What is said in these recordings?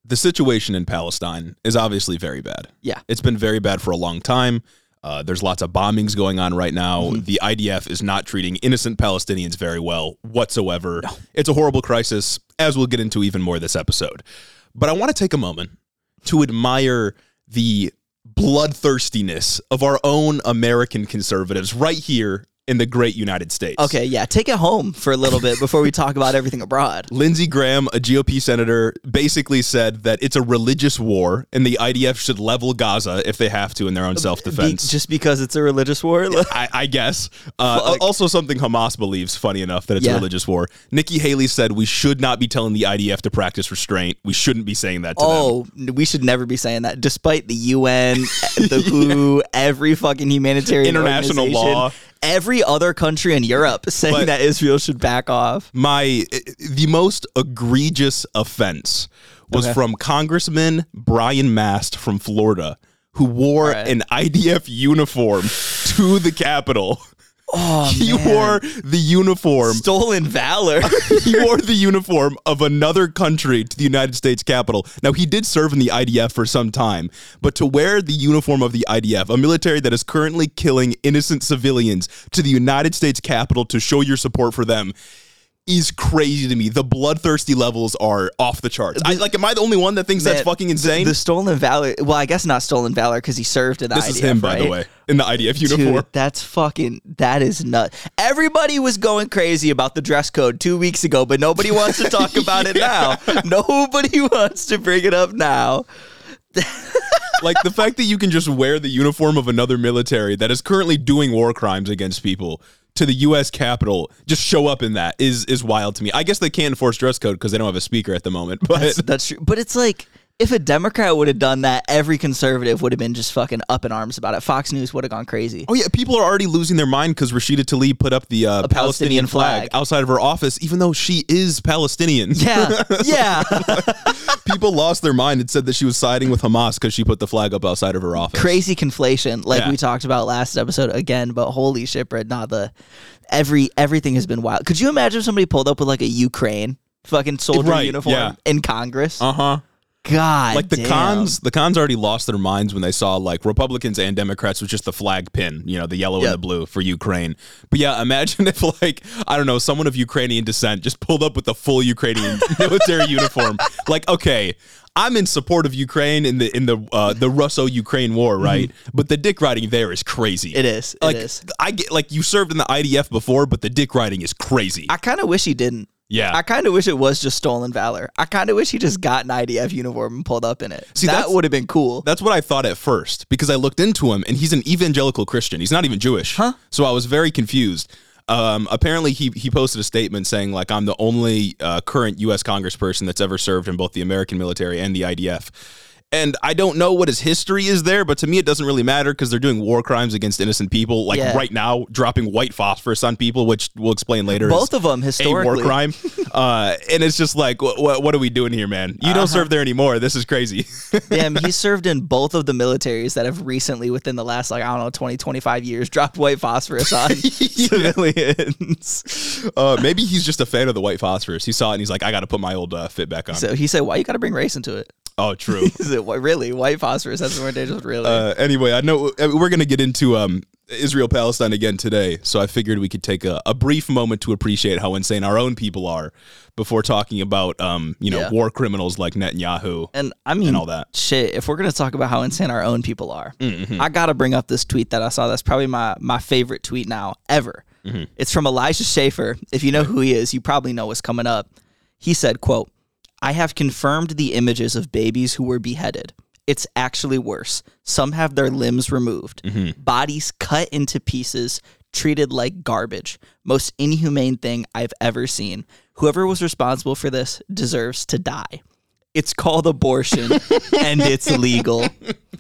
the situation in Palestine is obviously very bad. Yeah. It's been very bad for a long time. There's lots of bombings going on right now. Mm-hmm. The IDF is not treating innocent Palestinians very well whatsoever. No. It's a horrible crisis, as we'll get into even more this episode. But I want to take a moment to admire the bloodthirstiness of our own American conservatives right here in the great United States. Okay, yeah, take it home for a little bit before we talk about everything abroad. Lindsey Graham, a GOP senator, basically said that it's a religious war and the IDF should level Gaza if they have to in their own self-defense. Just because it's a religious war? I guess. Also something Hamas believes, funny enough, that it's a religious war. Nikki Haley said we should not be telling the IDF to practice restraint. We shouldn't be saying that to them. Oh, we should never be saying that. Despite the UN, the WHO, every fucking humanitarian international law. Every other country in Europe saying that Israel should back off. The most egregious offense was from Congressman Brian Mast from Florida, who wore an IDF uniform to the Capitol. Oh, he wore the uniform. Stolen valor. He wore the uniform of another country to the United States Capitol. Now, he did serve in the IDF for some time, but to wear the uniform of the IDF, a military that is currently killing innocent civilians, to the United States Capitol to show your support for them is crazy to me. The bloodthirsty levels are off the charts. Am I the only one that thinks that's fucking insane? The stolen valor. Well, I guess not stolen valor because he served in the IDF. This is him, by the way, in the IDF uniform. Dude, that is nuts. Everybody was going crazy about the dress code 2 weeks ago, but nobody wants to talk about it now. Nobody wants to bring it up now. Like the fact that you can just wear the uniform of another military that is currently doing war crimes against people to the U.S. Capitol, just show up in that is wild to me. I guess they can't enforce dress code because they don't have a speaker at the moment. But that's true. But it's like, if a Democrat would have done that, every conservative would have been just fucking up in arms about it. Fox News would have gone crazy. Oh, yeah. People are already losing their mind because Rashida Tlaib put up the Palestinian flag outside of her office, even though she is Palestinian. Yeah. Yeah. People lost their mind and said that she was siding with Hamas because she put the flag up outside of her office. Crazy conflation, like we talked about last episode again, but holy shit, Brett, everything has been wild. Could you imagine if somebody pulled up with like a Ukraine fucking soldier uniform in Congress? Uh-huh. God, like the cons already lost their minds when they saw like Republicans and Democrats with just the flag pin, the yellow and the blue for Ukraine. But yeah, imagine if like, I don't know, someone of Ukrainian descent just pulled up with the full Ukrainian military uniform. Like, okay, I'm in support of Ukraine in the Russo-Ukraine war, right? Mm-hmm. But the dick riding there is crazy. It is. It is. I get like you served in the IDF before, but the dick riding is crazy. I kind of wish he didn't. Yeah. I kind of wish it was just stolen valor. I kind of wish he just got an IDF uniform and pulled up in it. See, that would have been cool. That's what I thought at first, because I looked into him, and he's an evangelical Christian. He's not even Jewish. Huh? So I was very confused. Apparently, he posted a statement saying, like, I'm the only current U.S. congressperson that's ever served in both the American military and the IDF. And I don't know what his history is there, but to me, it doesn't really matter because they're doing war crimes against innocent people. Like right now, dropping white phosphorus on people, which we'll explain later. Both of them historically. A war crime. And it's just like, what are we doing here, man? You don't serve there anymore. This is crazy. Damn, he served in both of the militaries that have recently, within the last, 20, 25 years, dropped white phosphorus on civilians. Maybe he's just a fan of the white phosphorus. He saw it and he's like, I got to put my old fit back on. So he said, why you got to bring race into it? Oh, true. Is it really white phosphorus? That's more dangerous. Really. Anyway, I know we're gonna get into Israel-Palestine again today, so I figured we could take a brief moment to appreciate how insane our own people are before talking about war criminals like Netanyahu and all that. Shit, if we're gonna talk about how insane our own people are, I gotta bring up this tweet that I saw. That's probably my favorite tweet now ever. Mm-hmm. It's from Elijah Schaffer. If you know who he is, you probably know what's coming up. He said, quote, I have confirmed the images of babies who were beheaded. It's actually worse. Some have their limbs removed, bodies cut into pieces, treated like garbage. Most inhumane thing I've ever seen. Whoever was responsible for this deserves to die. It's called abortion, and it's legal.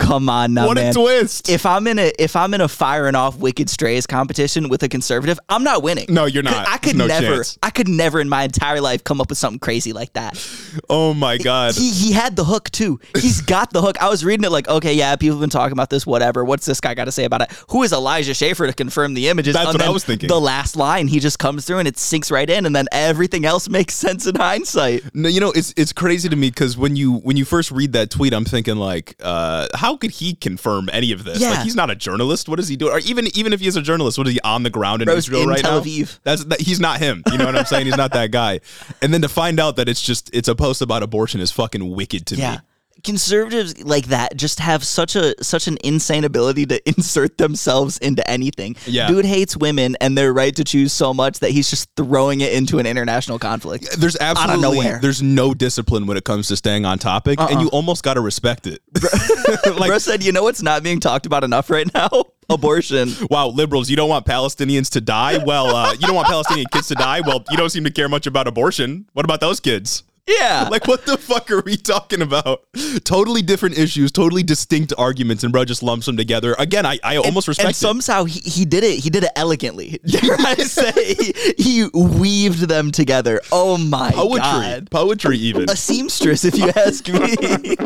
come on now, What man. a twist. If I'm in a firing off Wicked Strays competition with a conservative, I'm not winning. No, you're not. I could No never. chance. I could never in my entire life come up with something crazy like that. Oh my God. He had the hook too. He's got the hook. I was reading it like, okay, yeah, people have been talking about this, whatever. What's this guy got to say about it? Who is Elijah Schaffer to confirm the images? That's And what I then was thinking. The last line, he just comes through and it sinks right in, and then everything else makes sense in hindsight. No, it's crazy to me because when you first read that tweet, I'm thinking like, how could he confirm any of this? Yeah. Like, he's not a journalist. What is he doing? Or even if he is a journalist, what is he on the ground in Israel in right Tel now? Aviv. He's not him. You know what I'm saying? He's not that guy. And then to find out that it's a post about abortion is fucking wicked to me. Conservatives like that just have such an insane ability to insert themselves into anything. Yeah. Dude hates women and their right to choose so much that he's just throwing it into an international conflict. There's out of absolutely nowhere. there's no discipline when it comes to staying on topic, and you almost got to respect it. Bro said, you know what's not being talked about enough right now? Abortion. Wow, liberals, you don't want Palestinians to die? Well, you don't want Palestinian kids to die? Well, you don't seem to care much about abortion. What about those kids? Yeah. Like, what the fuck are we talking about? Totally different issues, totally distinct arguments, and bro just lumps them together. Again, I almost respect and somehow he did it. He did it elegantly. Dare I say? He weaved them together. Oh my God. Poetry even. A seamstress, if you ask me.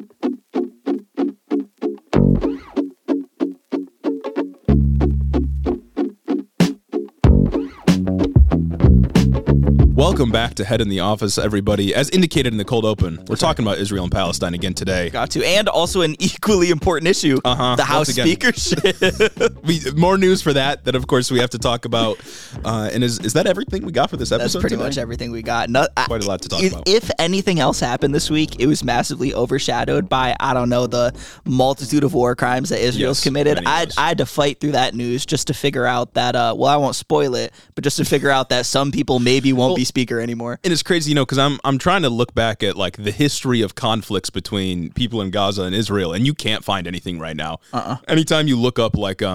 Welcome back to Head in the Office, everybody. As indicated in the cold open, we're talking about Israel and Palestine again today. Got to. And also an equally important issue, the House speakership. More news for that of course, we have to talk about. And is that everything we got for this episode? That's pretty today? much everything we got. Quite a lot to talk about. If anything else happened this week, it was massively overshadowed by, I don't know, the multitude of war crimes that Israel's committed. I had to fight through that news just to figure out that, well, I won't spoil it, but just to figure out that some people maybe won't be speaker anymore. And it's crazy, because I'm trying to look back at like the history of conflicts between people in Gaza and Israel, and you can't find anything right now. Anytime you look up like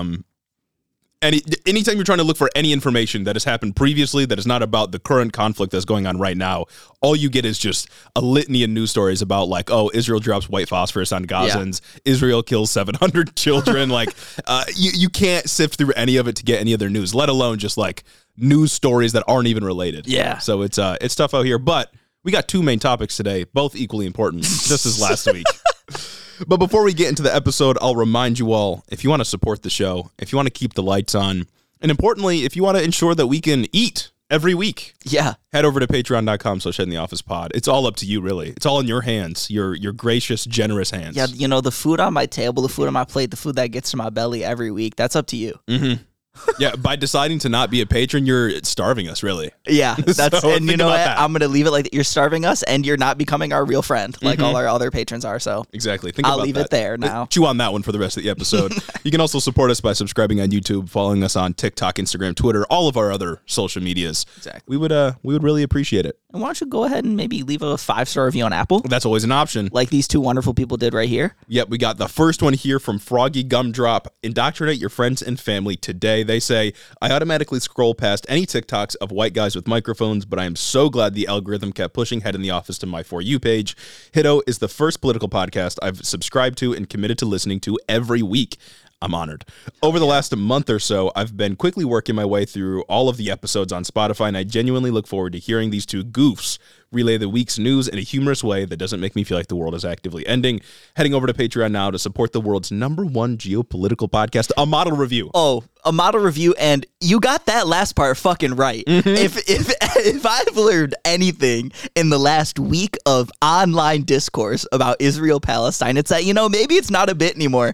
anytime you're trying to look for any information that has happened previously that is not about the current conflict that's going on right now, all you get is just a litany of news stories about like, oh, Israel drops white phosphorus on Gazans, Israel kills 700 children. Like, you can't sift through any of it to get any other news, let alone just like news stories that aren't even related. Yeah. So it's tough out here, but we got two main topics today, both equally important, just as last week. But before we get into the episode, I'll remind you all, if you want to support the show, if you want to keep the lights on, and importantly, if you want to ensure that we can eat every week, head over to patreon.com/headintheofficepod. It's all up to you, really. It's all in your hands, your gracious, generous hands. Yeah, the food on my table, the food on my plate, the food that gets to my belly every week, that's up to you. Mm-hmm. Yeah, by deciding to not be a patron, you're starving us, really. Yeah, that's So and you know what? that. I'm gonna leave it like that. You're starving us, and you're not becoming our real friend like all our other patrons are. So exactly. I'll leave it there now. Chew on that one for the rest of the episode. You can also support us by subscribing on YouTube, following us on TikTok, Instagram, Twitter, all of our other social medias. Exactly. We would really appreciate it. And why don't you go ahead and maybe leave a 5-star review on Apple? That's always an option. Like these two wonderful people did right here. Yep, we got the first one here from Froggy Gumdrop. Indoctrinate your friends and family today. They say, I automatically scroll past any TikToks of white guys with microphones, but I am so glad the algorithm kept pushing Head in the Office to my For You page. Hiddo is the first political podcast I've subscribed to and committed to listening to every week. I'm honored. Over the last month or so, I've been quickly working my way through all of the episodes on Spotify, and I genuinely look forward to hearing these two goofs relay the week's news in a humorous way that doesn't make me feel like the world is actively ending. Heading over to Patreon now to support the world's #1 geopolitical podcast, A Model Review. Oh, A Model Review, and you got that last part fucking right. Mm-hmm. If I've learned anything in the last week of online discourse about Israel Palestine, it's that maybe it's not a bit anymore.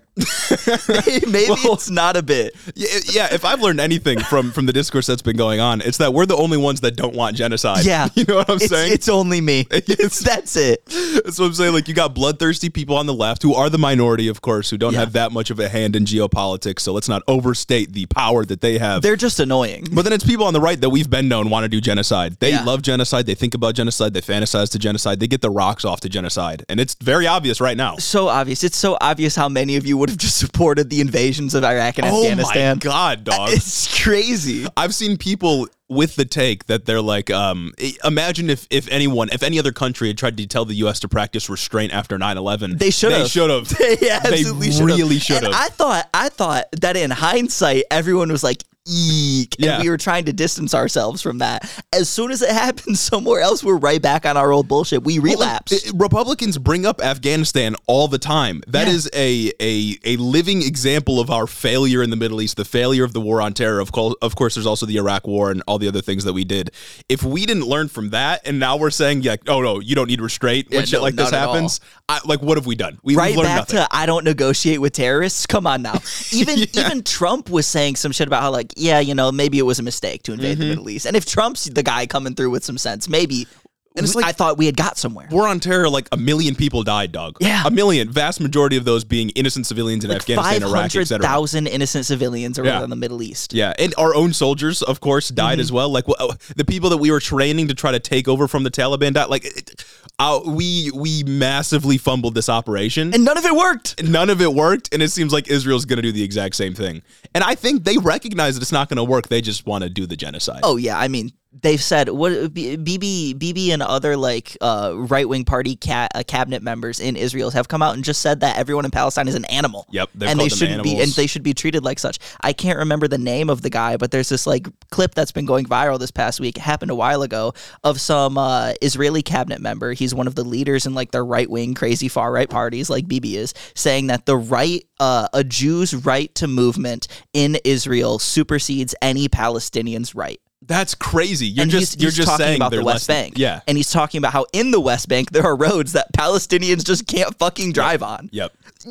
maybe it's not a bit. Yeah, if I've learned anything from the discourse that's been going on, it's that we're the only ones that don't want genocide. Yeah. You know what I'm saying? It's only me. That's it. That's what I'm saying. Like, you got bloodthirsty people on the left who are the minority, of course, who don't have that much of a hand in geopolitics. So let's not overstate the power that they have. They're just annoying. But then it's people on the right that we've been known want to do genocide. They love genocide. They think about genocide. They fantasize to genocide. They get the rocks off to genocide. And it's very obvious right now. So obvious. It's so obvious how many of you would have just supported the invasions of Iraq and Afghanistan. Oh my God, dog. It's crazy. I've seen people with the take that they're like, imagine if any other country had tried to tell the U.S. to practice restraint after 9/11. They should have. They absolutely should have. I thought that in hindsight, everyone was like, eek. And we were trying to distance ourselves from that. As soon as it happened somewhere else, we're right back on our old bullshit. We relapse. Republicans bring up Afghanistan all the time. That is a living example of our failure in the Middle East, the failure of the war on terror. Of course, there's also the Iraq war and all the other things that we did. If we didn't learn from that, and now we're saying, oh no, you don't need restraint when shit like this happens, what have we done? We've learned back nothing. To I don't negotiate with terrorists. Come on now. Even Trump was saying some shit about how maybe it was a mistake to invade the Middle East. And if Trump's the guy coming through with some sense, maybe. And it's like, I thought we had got somewhere. War on terror, like 1 million people died, dog. Yeah. 1 million. Vast majority of those being innocent civilians in Afghanistan, Iraq, etc. 500,000 innocent civilians around in the Middle East. Yeah, and our own soldiers, of course, died as well. Like the people that we were training to try to take over from the Taliban died. Like we massively fumbled this operation. And none of it worked. And it seems like Israel's going to do the exact same thing. And I think they recognize that it's not going to work. They just want to do the genocide. Oh, yeah. I mean, they've said Bibi and other right-wing party cabinet members in Israel have come out and just said that everyone in Palestine is an animal. Yep, and they should be treated like such. I can't remember the name of the guy, but there's this clip that's been going viral this past week. It happened a while ago of some Israeli cabinet member. He's one of the leaders in the right-wing crazy far-right parties like Bibi is, saying that the right, a Jew's right to movement in Israel supersedes any Palestinian's right. That's crazy. You're just talking saying about the West Bank. Yeah. And he's talking about how in the West Bank there are roads that Palestinians just can't fucking drive on. Yep.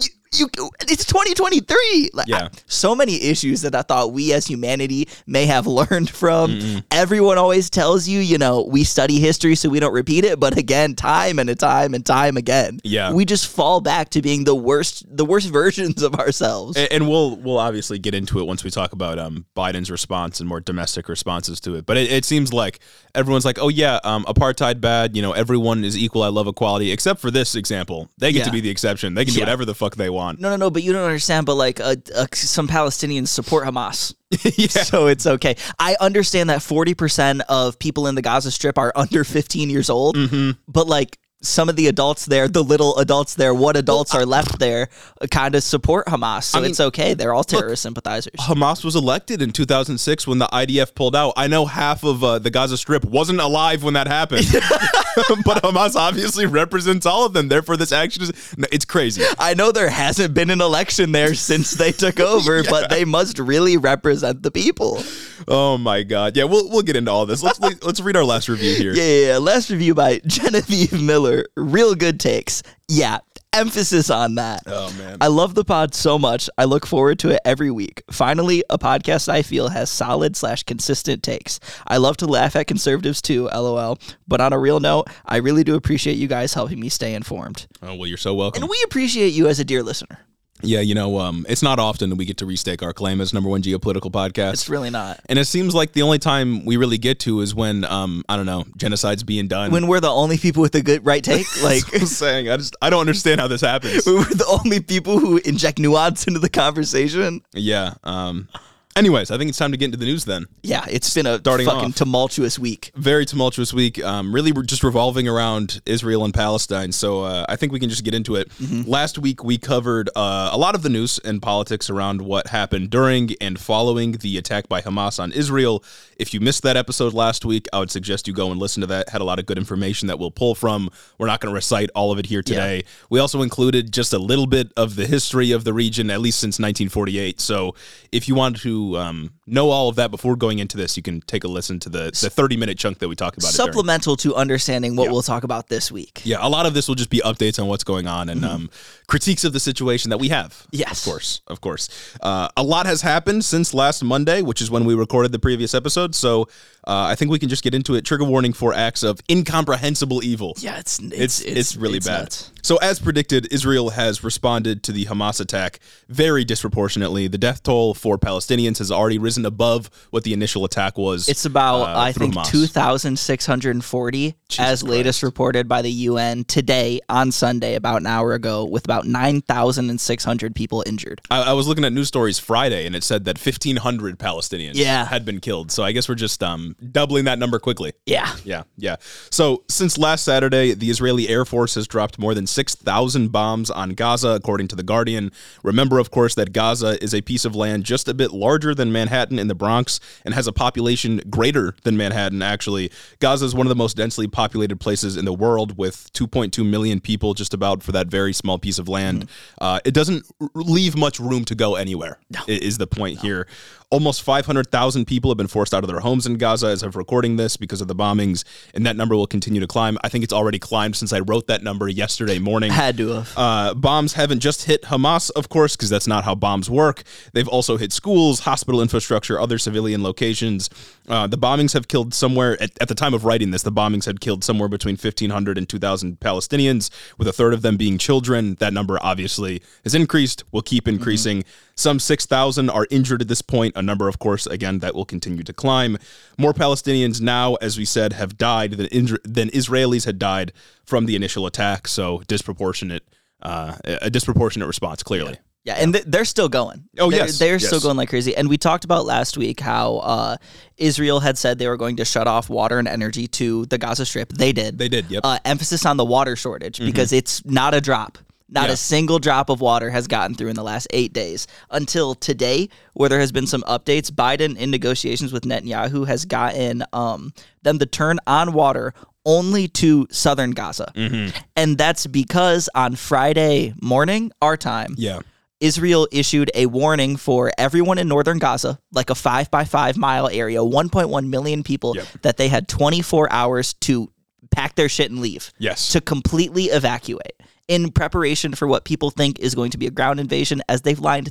It's 2023. So many issues that I thought we as humanity may have learned from. Everyone always tells you, we study history so we don't repeat it. But again, time and time again, we just fall back to being the worst versions of ourselves. And we'll obviously get into it once we talk about Biden's response and more domestic responses to it. But it seems like everyone's like, oh yeah, apartheid bad. Everyone is equal. I love equality, except for this example. They get to be the exception. They can do whatever the fuck they want. No, but you don't understand. But some Palestinians support Hamas. So it's okay. I understand that 40% of people in the Gaza Strip are under 15 years old, but some of the adults there, the little adults there, what adults are left there, kind of support Hamas. So it's okay. They're all terrorist sympathizers. Hamas was elected in 2006 when the IDF pulled out. I know half of the Gaza Strip wasn't alive when that happened. But Hamas obviously represents all of them. Therefore, this action it's crazy. I know there hasn't been an election there since they took over, but they must really represent the people. Oh my God. Yeah, we'll get into all this. Let's read our last review here. Yeah. Last review by Genevieve Miller. Real good takes. Yeah. Emphasis on that. Oh, man. I love the pod so much. I look forward to it every week. Finally, a podcast I feel has solid/consistent takes. I love to laugh at conservatives too, LOL. But on a real note, I really do appreciate you guys helping me stay informed. Oh, well, you're so welcome. And we appreciate you as a dear listener. Yeah, it's not often that we get to restake our claim as number one geopolitical podcast. It's really not. And it seems like the only time we really get to is when, I don't know, genocide's being done. When we're the only people with a good right take? That's what I'm saying. I don't understand how this happens. We're the only people who inject nuance into the conversation. Yeah. Anyways, I think it's time to get into the news then. Yeah, it's been a fucking tumultuous week. Very tumultuous week. Really, we're just revolving around Israel and Palestine. So I think we can just get into it. Last week, we covered a lot of the news and politics around what happened during and following the attack by Hamas on Israel. If you missed that episode last week, I would suggest you go and listen to that. Had a lot of good information that we'll pull from. We're not going to recite all of it here today. Yeah. We also included just a little bit of the history of the region, at least since 1948. So if you want to know all of that before going into this, you can take a listen to the 30-minute chunk that we talk about. Supplemental to understanding what we'll talk about this week. Yeah, a lot of this will just be updates on what's going on and critiques of the situation that we have. Yes. Of course. A lot has happened since last Monday, which is when we recorded the previous episode. So I think we can just get into it. Trigger warning for acts of incomprehensible evil. Yeah, it's really bad. Nuts. So as predicted, Israel has responded to the Hamas attack very disproportionately. The death toll for Palestinians has already risen above what the initial attack was. It's about, I think, 2,640 as latest reported by the UN today on Sunday, about an hour ago, with about 9,600 people injured. I was looking at news stories Friday, and it said that 1,500 Palestinians had been killed. So I guess we're just doubling that number quickly. Yeah. Yeah. So since last Saturday, the Israeli Air Force has dropped more than 6,000 bombs on Gaza, according to The Guardian. Remember, of course, that Gaza is a piece of land just a bit larger than Manhattan in the Bronx and has a population greater than Manhattan, actually. Gaza is one of the most densely populated places in the world with 2.2 million people just about for that very small piece of land. It doesn't leave much room to go anywhere, is the point here. Almost 500,000 people have been forced out of their homes in Gaza as of recording this because of the bombings, and that number will continue to climb. I think it's already climbed since I wrote that number yesterday morning. Had to have. Bombs haven't just hit Hamas, of course, because that's not how bombs work. They've also hit schools, hospital infrastructure, other civilian locations. The bombings have killed somewhere, at the time of writing this, the bombings had killed somewhere between 1,500 and 2,000 Palestinians, with a third of them being children. That number obviously has increased, will keep increasing. Some 6,000 are injured at this point, a number, of course, again, that will continue to climb. More Palestinians now, as we said, have died than Israelis had died from the initial attack, so a disproportionate response, clearly. Yeah, and they're still going. They're still going like crazy. And we talked about last week how Israel had said they were going to shut off water and energy to the Gaza Strip. They did. Yep. Emphasis on the water shortage because it's not a drop. Not a single drop of water has gotten through in the last 8 days. Until today, where there has been some updates, Biden, in negotiations with Netanyahu, has gotten them to turn on water only to southern Gaza. And that's because on Friday morning, our time, Israel issued a warning for everyone in northern Gaza, like a 5 by 5 mile area, 1.1 million people, that they had 24 hours to pack their shit and leave. To completely evacuate, in preparation for what people think is going to be a ground invasion, as they've lined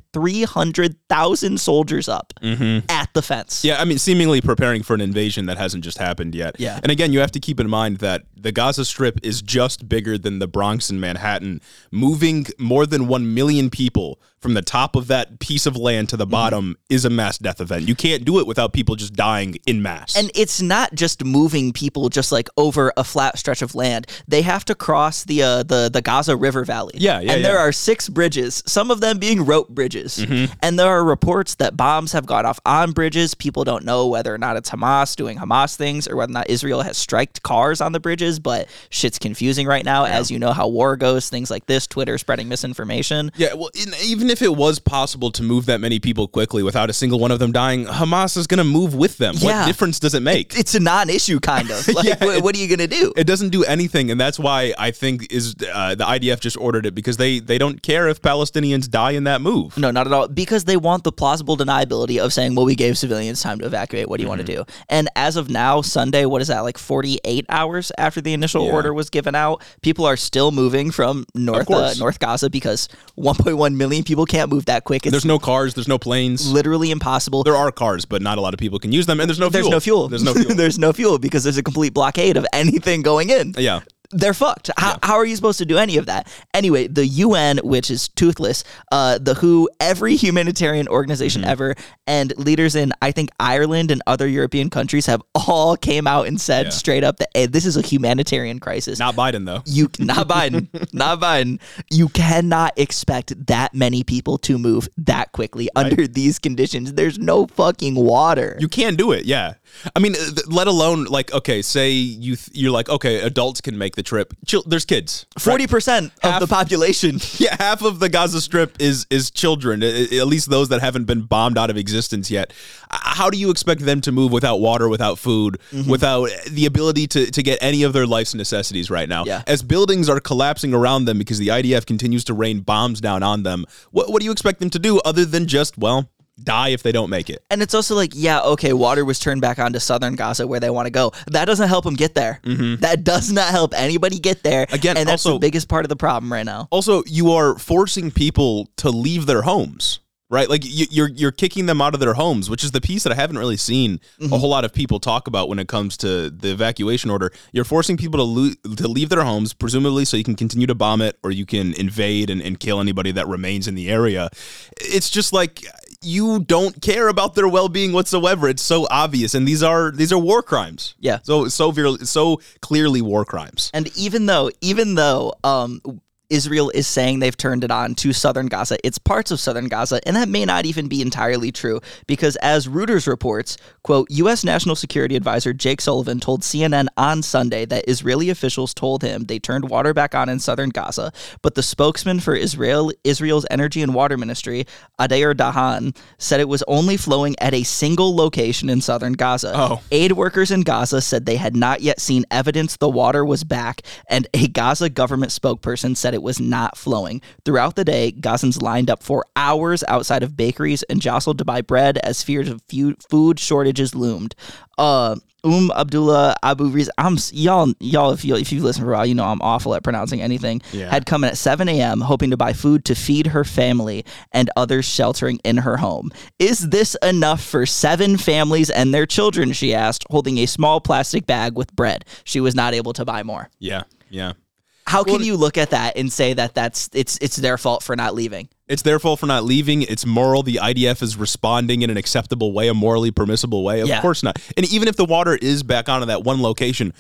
300,000 soldiers up at the fence. Yeah, I mean, seemingly preparing for an invasion that hasn't just happened yet. Yeah. And again, you have to keep in mind that the Gaza Strip is just bigger than the Bronx and Manhattan. Moving more than 1 million people from the top of that piece of land to the bottom is a mass death event. You can't do it without people just dying in mass. And it's not just moving people just like over a flat stretch of land. They have to cross the Gaza River Valley. And there are 6 bridges, some of them being rope bridges. And there are reports that bombs have gone off on bridges. People don't know whether or not it's Hamas doing Hamas things or whether or not Israel has striked cars on the bridges, but shit's confusing right now. As you know how war goes, things like this, Twitter spreading misinformation. Yeah, well, even if it was possible to move that many people quickly without a single one of them dying, Hamas is going to move with them. What difference does it make? It's a non-issue, kind of. Like, what are you going to do? It doesn't do anything, and that's why I think the IDF just ordered it, because they don't care if Palestinians die in that move. No, not at all. Because they want the plausible deniability of saying, well, we gave civilians time to evacuate. What do you want to do? And as of now, Sunday, what is that, like 48 hours after the initial order was given out, people are still moving from North Gaza because 1.1 million people can't move that quick. There's no cars, there's no planes. Literally impossible. There are cars, but not a lot of people can use them, and there's no fuel. There's no fuel. There's no fuel because there's a complete blockade of anything going in. Yeah. They're fucked. How are you supposed to do any of that? Anyway, the UN, which is toothless, the WHO, every humanitarian organization ever, and leaders in, I think, Ireland and other European countries have all came out and said straight up that, hey, this is a humanitarian crisis. Not Biden, though. Not Biden. You cannot expect that many people to move that quickly under these conditions. There's no fucking water. You can't do it, yeah. I mean, let alone, like, okay, say you're like, okay, adults can make the trip. There's kids. 40% of the population. Yeah, half of the Gaza Strip is children, at least those that haven't been bombed out of existence yet. How do you expect them to move without water, without food, without the ability to get any of their life's necessities right now? Yeah. As buildings are collapsing around them because the IDF continues to rain bombs down on them, what do you expect them to do other than just, well, die if they don't make it? And it's also like, water was turned back onto southern Gaza where they want to go. That doesn't help them get there. That does not help anybody get there. Again, and that's also the biggest part of the problem right now. Also, you are forcing people to leave their homes, right? Like you're kicking them out of their homes, which is the piece that I haven't really seen a whole lot of people talk about when it comes to the evacuation order. You're forcing people to leave their homes, presumably so you can continue to bomb it or you can invade and kill anybody that remains in the area. It's just like, you don't care about their well-being whatsoever. It's so obvious, and these are war crimes. Yeah. So clearly war crimes. And even though Israel is saying they've turned it on to southern Gaza. It's parts of southern Gaza, and that may not even be entirely true because as Reuters reports, quote, U.S. National Security Advisor Jake Sullivan told CNN on Sunday that Israeli officials told him they turned water back on in southern Gaza, but the spokesman for Israel's Energy and Water Ministry, Adair Dahan, said it was only flowing at a single location in southern Gaza. Oh. Aid workers in Gaza said they had not yet seen evidence the water was back, and a Gaza government spokesperson said it was not flowing. Throughout the day, Gazans lined up for hours outside of bakeries and jostled to buy bread as fears of food shortages loomed. Abdullah Abu Riz, y'all, if you listen for a while, you know I'm awful at pronouncing anything, had come in at 7 a.m. hoping to buy food to feed her family and others sheltering in her home. Is this enough for 7 families and their children, she asked, holding a small plastic bag with bread. She was not able to buy more. Yeah. How can you look at that and say that it's their fault for not leaving? It's their fault for not leaving. It's moral. The IDF is responding in an acceptable way, a morally permissible way. Of course not. And even if the water is back onto that one location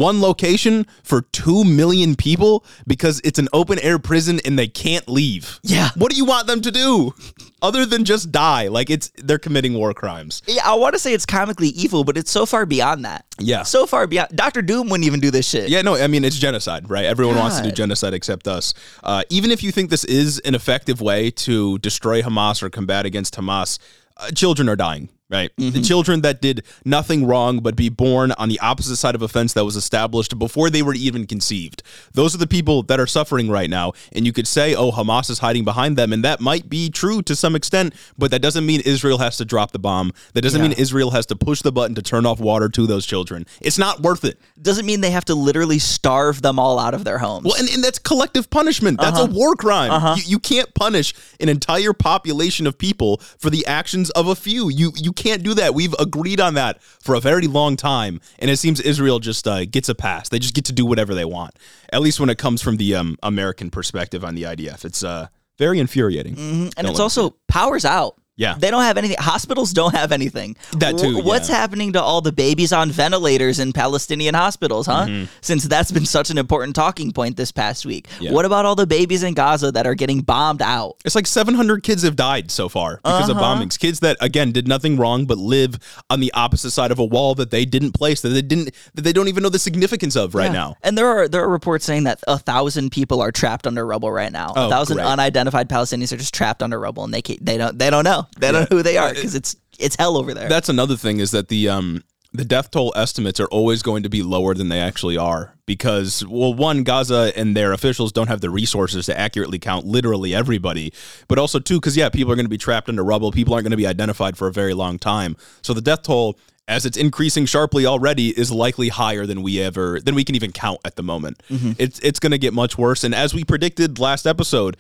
for 2 million people because it's an open air prison and they can't leave. Yeah. What do you want them to do other than just die? Like they're committing war crimes. Yeah, I want to say it's comically evil, but it's so far beyond that. Yeah. So far beyond. Dr. Doom wouldn't even do this shit. Yeah, no, I mean, it's genocide, right? Everyone wants to do genocide except us. Even if you think this is an effective way to destroy Hamas or combat against Hamas, children are dying. Right. The children that did nothing wrong but be born on the opposite side of a fence that was established before they were even conceived. Those are the people that are suffering right now. And you could say, oh, Hamas is hiding behind them. And that might be true to some extent. But that doesn't mean Israel has to drop the bomb. That doesn't mean Israel has to push the button to turn off water to those children. It's not worth it. Doesn't mean they have to literally starve them all out of their homes. Well, and that's collective punishment. That's a war crime. You can't punish an entire population of people for the actions of a few. You can't do that. We've agreed on that for a very long time, and it seems Israel just gets a pass. They just get to do whatever they want, at least when it comes from the American perspective on the IDF. It's very infuriating. And it's also power's out. Yeah. They don't have anything. Hospitals don't have anything. That too, What's happening to all the babies on ventilators in Palestinian hospitals, huh? Since that's been such an important talking point this past week. Yeah. What about all the babies in Gaza that are getting bombed out? It's like 700 kids have died so far because of bombings. Kids that, again, did nothing wrong but live on the opposite side of a wall that they didn't place, that they don't even know the significance of right now. And there are reports saying that 1,000 people are trapped under rubble right now. 1,000 unidentified Palestinians are just trapped under rubble, and they don't know. They don't know who they are because it's hell over there. That's another thing is that the death toll estimates are always going to be lower than they actually are because, well, one, Gaza and their officials don't have the resources to accurately count literally everybody, but also, two, because, people are going to be trapped under rubble. People aren't going to be identified for a very long time. So the death toll, as it's increasing sharply already, is likely higher than we can even count at the moment. It's going to get much worse. And as we predicted last episode,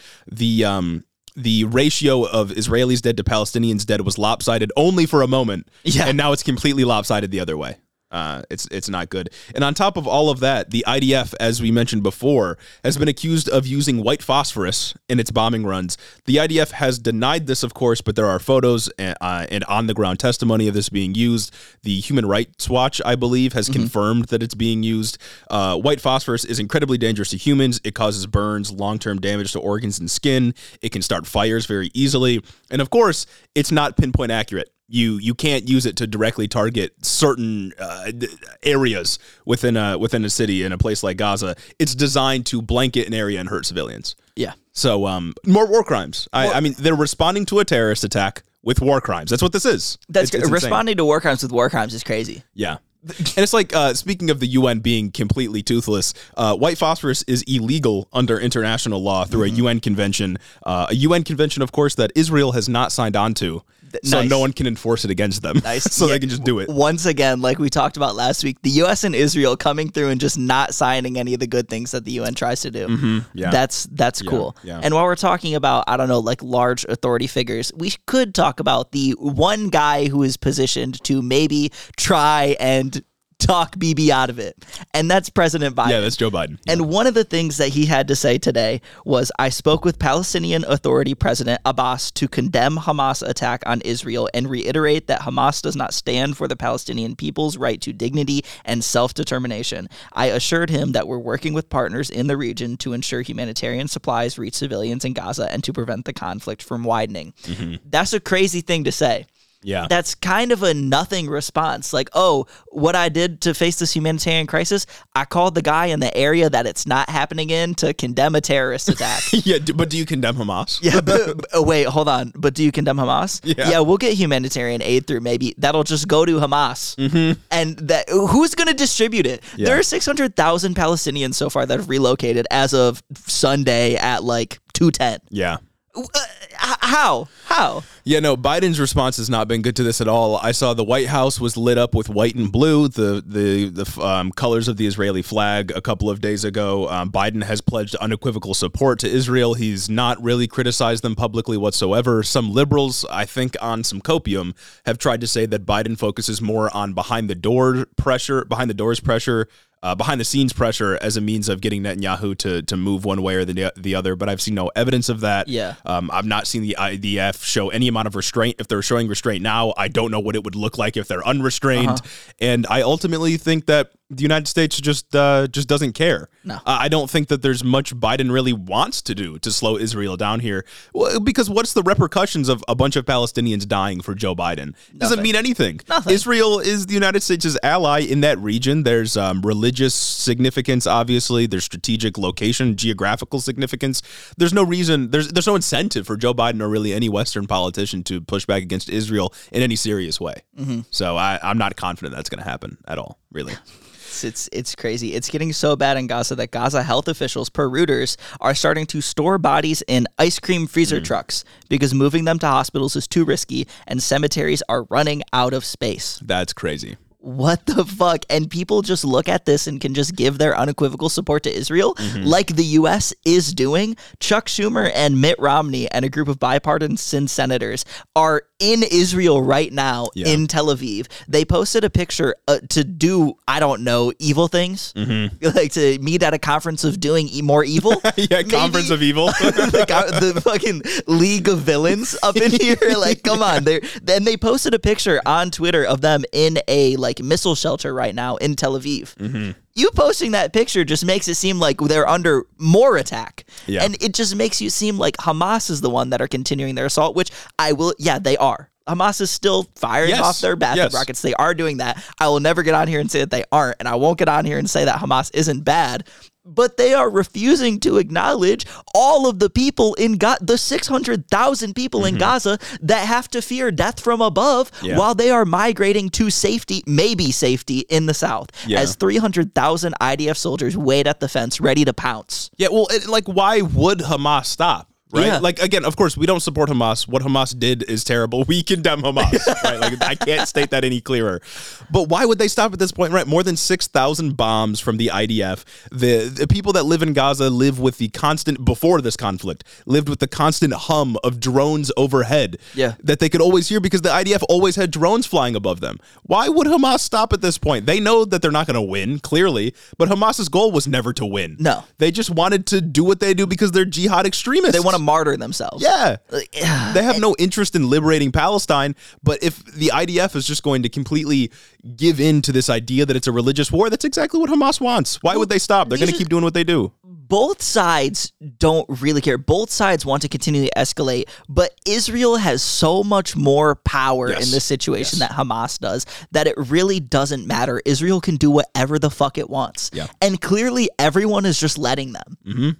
the ratio of Israelis dead to Palestinians dead was lopsided only for a moment, and now it's completely lopsided the other way. It's not good. And on top of all of that, the IDF, as we mentioned before, has been accused of using white phosphorus in its bombing runs. The IDF has denied this, of course, but there are photos and on-the-ground testimony of this being used. The Human Rights Watch, I believe, has confirmed that it's being used. White phosphorus is incredibly dangerous to humans. It causes burns, long-term damage to organs and skin. It can start fires very easily. And, of course, it's not pinpoint accurate. You can't use it to directly target certain areas within a city in a place like Gaza. It's designed to blanket an area and hurt civilians. Yeah. So more war crimes. I mean, they're responding to a terrorist attack with war crimes. That's what this is. It's responding to war crimes with war crimes is crazy. Yeah. And it's like, speaking of the UN being completely toothless, white phosphorus is illegal under international law through a UN convention. A UN convention, of course, that Israel has not signed on to. So no one can enforce it against them. So they can just do it. Once again, like we talked about last week, the U.S. and Israel coming through and just not signing any of the good things that the UN tries to do. That's cool. Yeah. And while we're talking about, I don't know, like large authority figures, we could talk about the one guy who is positioned to maybe try and talk Bibi out of it. And that's President Biden. Yeah, that's Joe Biden. Yeah. And one of the things that he had to say today was, I spoke with Palestinian Authority President Abbas to condemn Hamas attack on Israel and reiterate that Hamas does not stand for the Palestinian people's right to dignity and self-determination. I assured him that we're working with partners in the region to ensure humanitarian supplies reach civilians in Gaza and to prevent the conflict from widening. That's a crazy thing to say. Yeah. That's kind of a nothing response. Like, oh, what I did to face this humanitarian crisis, I called the guy in the area that it's not happening in to condemn a terrorist attack. Yeah, but do you condemn Hamas? Yeah, but wait, hold on. But do you condemn Hamas? Yeah, we'll get humanitarian aid through. Maybe that'll just go to Hamas. And that who's going to distribut it? Yeah. There are 600,000 Palestinians so far that have relocated as of Sunday at like 2:10. Yeah. How? Yeah, no, Biden's response has not been good to this at all. I saw the White House was lit up with white and blue, the colors of the Israeli flag a couple of days ago. Biden has pledged unequivocal support to Israel. He's not really criticized them publicly whatsoever. Some liberals, I think on some copium, have tried to say that Biden focuses more on behind the scenes pressure as a means of getting Netanyahu to move one way or the other, but I've seen no evidence of that. Yeah. I've not seen the IDF show any amount of restraint. If they're showing restraint now, I don't know what it would look like if they're unrestrained. And I ultimately think that the United States just doesn't care. No. I don't think that there's much Biden really wants to do to slow Israel down here. Well, because what's the repercussions of a bunch of Palestinians dying for Joe Biden? Doesn't mean anything. Nothing. Israel is the United States' ally in that region. There's religious significance, obviously. There's strategic location, geographical significance. There's no reason, there's no incentive for Joe Biden or really any Western politician to push back against Israel in any serious way. So I'm not confident that's going to happen at all, really. It's crazy. It's getting so bad in Gaza that Gaza health officials, per Reuters, are starting to store bodies in ice cream freezer trucks because moving them to hospitals is too risky and cemeteries are running out of space. That's crazy. What the fuck? And people just look at this and can just give their unequivocal support to Israel like the U.S. is doing. Chuck Schumer and Mitt Romney and a group of bipartisan senators are in Israel right now in Tel Aviv. They posted a picture to do, I don't know, evil things. Like to meet at a conference of doing more evil. Yeah, conference of evil. the fucking League of Villains up in here. Like, come on. Then they posted a picture on Twitter of them in a missile shelter right now in Tel Aviv. You posting that picture just makes it seem like they're under more attack. Yeah. And it just makes you seem like Hamas is the one that are continuing their assault, which they are. Hamas is still firing off their bathtub rockets. They are doing that. I will never get on here and say that they aren't, and I won't get on here and say that Hamas isn't bad. But they are refusing to acknowledge all of the people in the 600,000 people in Gaza that have to fear death from above while they are migrating to safety, maybe safety, in the south. As 300,000 IDF soldiers wait at the fence ready to pounce. Yeah, well, why would Hamas stop? Right? Yeah. Like, again, of course, we don't support Hamas. What Hamas did is terrible. We condemn Hamas, right? Like, I can't state that any clearer. But why would they stop at this point, right? More than 6,000 bombs from the IDF. The people that live in Gaza live with the constant, before this conflict, lived with the constant hum of drones overhead that they could always hear because the IDF always had drones flying above them. Why would Hamas stop at this point? They know that they're not going to win, clearly, but Hamas's goal was never to win. No. They just wanted to do what they do because they're jihad extremists. They want to martyr themselves. Yeah. They have no interest in liberating Palestine, but if the IDF is just going to completely give in to this idea that it's a religious war, that's exactly what Hamas wants. Why would they stop? They're going to keep doing what they do. Both sides don't really care. Both sides want to continue to escalate, but Israel has so much more power in this situation that Hamas does that it really doesn't matter. Israel can do whatever the fuck it wants. Yeah. And clearly everyone is just letting them.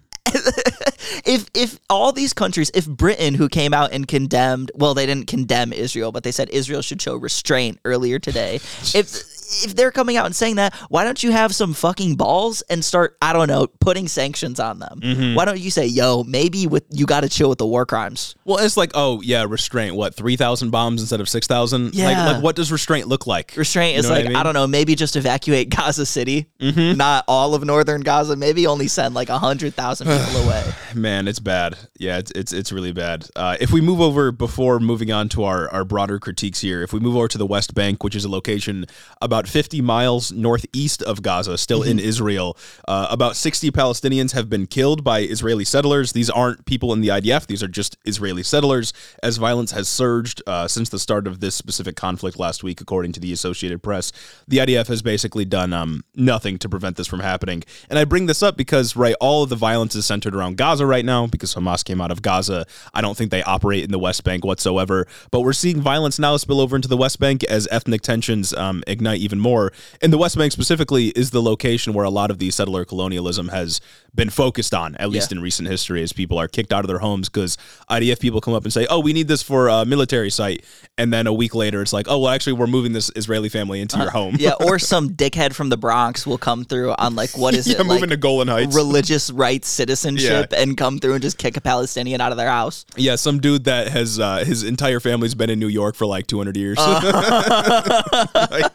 If all these countries, if Britain, who came out and condemned, well, they didn't condemn Israel, but they said Israel should show restraint earlier today. If they're coming out and saying that, why don't you have some fucking balls and start, I don't know, putting sanctions on them? Why don't you say, yo, maybe you got to chill with the war crimes? Well, it's like, restraint. What, 3,000 bombs instead of 6,000? Yeah. Like, what does restraint look like? Restraint is like, I don't know, maybe just evacuate Gaza City, not all of northern Gaza. Maybe only send like 100,000 people away. Man, it's bad. Yeah, it's really bad. If we move over, before moving on to our broader critiques here, if we move over to the West Bank, which is a location about about 50 miles northeast of Gaza, still in Israel. About 60 Palestinians have been killed by Israeli settlers. These aren't people in the IDF. These are just Israeli settlers, as violence has surged since the start of this specific conflict last week, according to the Associated Press. The IDF has basically done nothing to prevent this from happening. And I bring this up because, right, all of the violence is centered around Gaza right now because Hamas came out of Gaza. I don't think they operate in the West Bank whatsoever, but we're seeing violence now spill over into the West Bank as ethnic tensions ignite even more. And the West Bank specifically is the location where a lot of the settler colonialism has been focused on, at least in recent history, as people are kicked out of their homes because IDF people come up and say, oh, we need this for a military site. And then a week later, it's like, oh, well, actually, we're moving this Israeli family into your home. Yeah, or some dickhead from the Bronx will come through on, like, what is it? Moving to Golan Heights. Religious rights citizenship and come through and just kick a Palestinian out of their house. Yeah, some dude that has his entire family's been in New York for like 200 years. Like,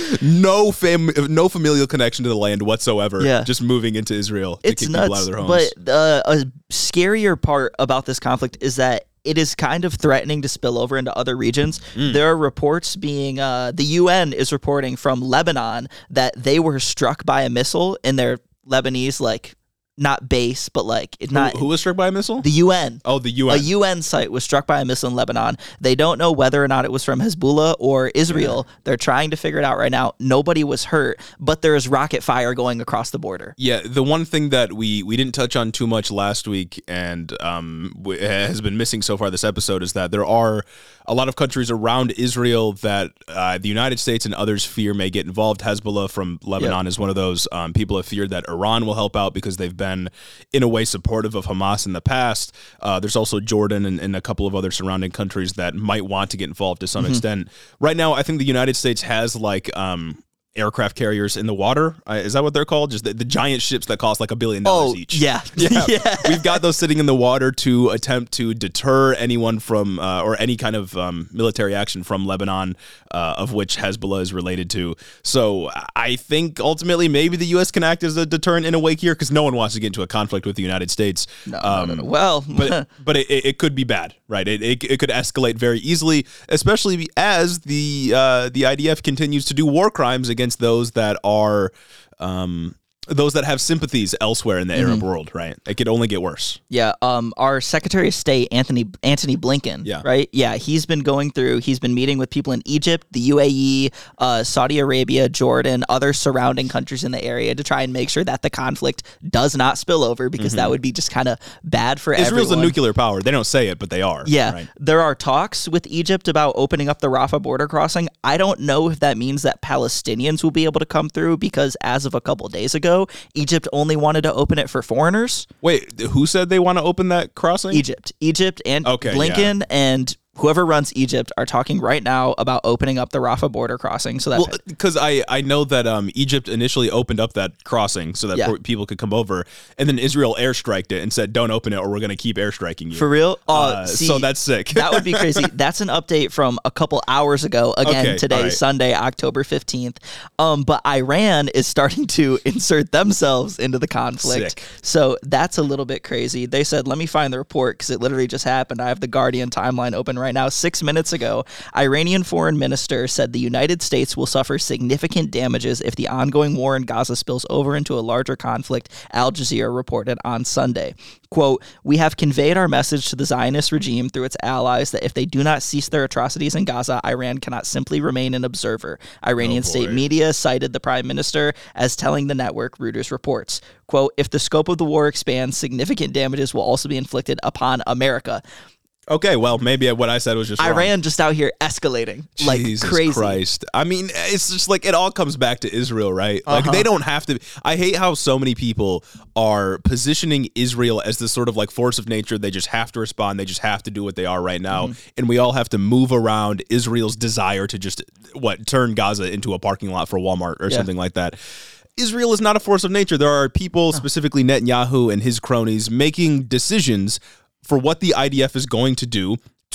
no familial connection to the land whatsoever. Yeah. Just moving into Israel to kick people out of their homes. But a scarier part about this conflict is that it is kind of threatening to spill over into other regions. There are reports being, the UN is reporting from Lebanon that they were struck by a missile in their Lebanese, like, not base, but like it's not. Who was struck by a missile? The UN. Oh, the UN. A UN site was struck by a missile in Lebanon. They don't know whether or not it was from Hezbollah or Israel. They're trying to figure it out right now. Nobody was hurt, but there is rocket fire going across the border. Yeah, the one thing that we didn't touch on too much last week and has been missing so far this episode is that there are a lot of countries around Israel that the United States and others fear may get involved. Hezbollah from Lebanon is one of those. People have feared that Iran will help out because they've been in a way supportive of Hamas in the past. There's also Jordan and a couple of other surrounding countries that might want to get involved to some extent. Right now, I think the United States has like aircraft carriers in the water. Is that what they're called? Just the giant ships that cost like $1 billion each. Yeah. We've got those sitting in the water to attempt to deter anyone from or any kind of military action from Lebanon, of which Hezbollah is related to. So I think ultimately maybe the U.S. can act as a deterrent in a way here because no one wants to get into a conflict with the United States. No. Well, but it could be bad, right? It could escalate very easily, especially as the IDF continues to do war crimes against those that are those that have sympathies elsewhere in the Arab world, right? It could only get worse. Yeah. Our Secretary of State, Anthony Blinken, right? Yeah, he's been meeting with people in Egypt, the UAE, Saudi Arabia, Jordan, other surrounding countries in the area to try and make sure that the conflict does not spill over because that would be just kind of bad for everyone. Israel's a nuclear power. They don't say it, but they are. Yeah. Right? There are talks with Egypt about opening up the Rafah border crossing. I don't know if that means that Palestinians will be able to come through because as of a couple days ago, Egypt only wanted to open it for foreigners. Wait, who said they want to open that crossing? Egypt and Blinken and whoever runs Egypt are talking right now about opening up the Rafah border crossing. So that because I know that Egypt initially opened up that crossing so that people could come over, and then Israel airstriked it and said, "Don't open it, or we're going to keep airstriking you." For real? So that's sick. That would be crazy. That's an update from a couple hours ago. Again, today, Sunday, October 15th. But Iran is starting to insert themselves into the conflict. Sick. So that's a little bit crazy. They said, "Let me find the report because it literally just happened." I have the Guardian timeline open right now. 6 minutes ago, Iranian foreign minister said the United States will suffer significant damages if the ongoing war in Gaza spills over into a larger conflict, Al Jazeera reported on Sunday. Quote, "We have conveyed our message to the Zionist regime through its allies that if they do not cease their atrocities in Gaza, Iran cannot simply remain an observer." Iranian state media cited the prime minister as telling the network, Reuters reports. Quote, "If the scope of the war expands, significant damages will also be inflicted upon America." Okay, well, maybe what I said was just Iran wrong. just out here escalating like Jesus crazy. Christ. I mean, it's just like it all comes back to Israel, right? Like they don't have to. I hate how so many people are positioning Israel as this sort of like force of nature. They just have to respond. They just have to do what they are right now. And we all have to move around Israel's desire to just turn Gaza into a parking lot for Walmart or something like that. Israel is not a force of nature. There are people, specifically Netanyahu and his cronies, making decisions for what the IDF is going to do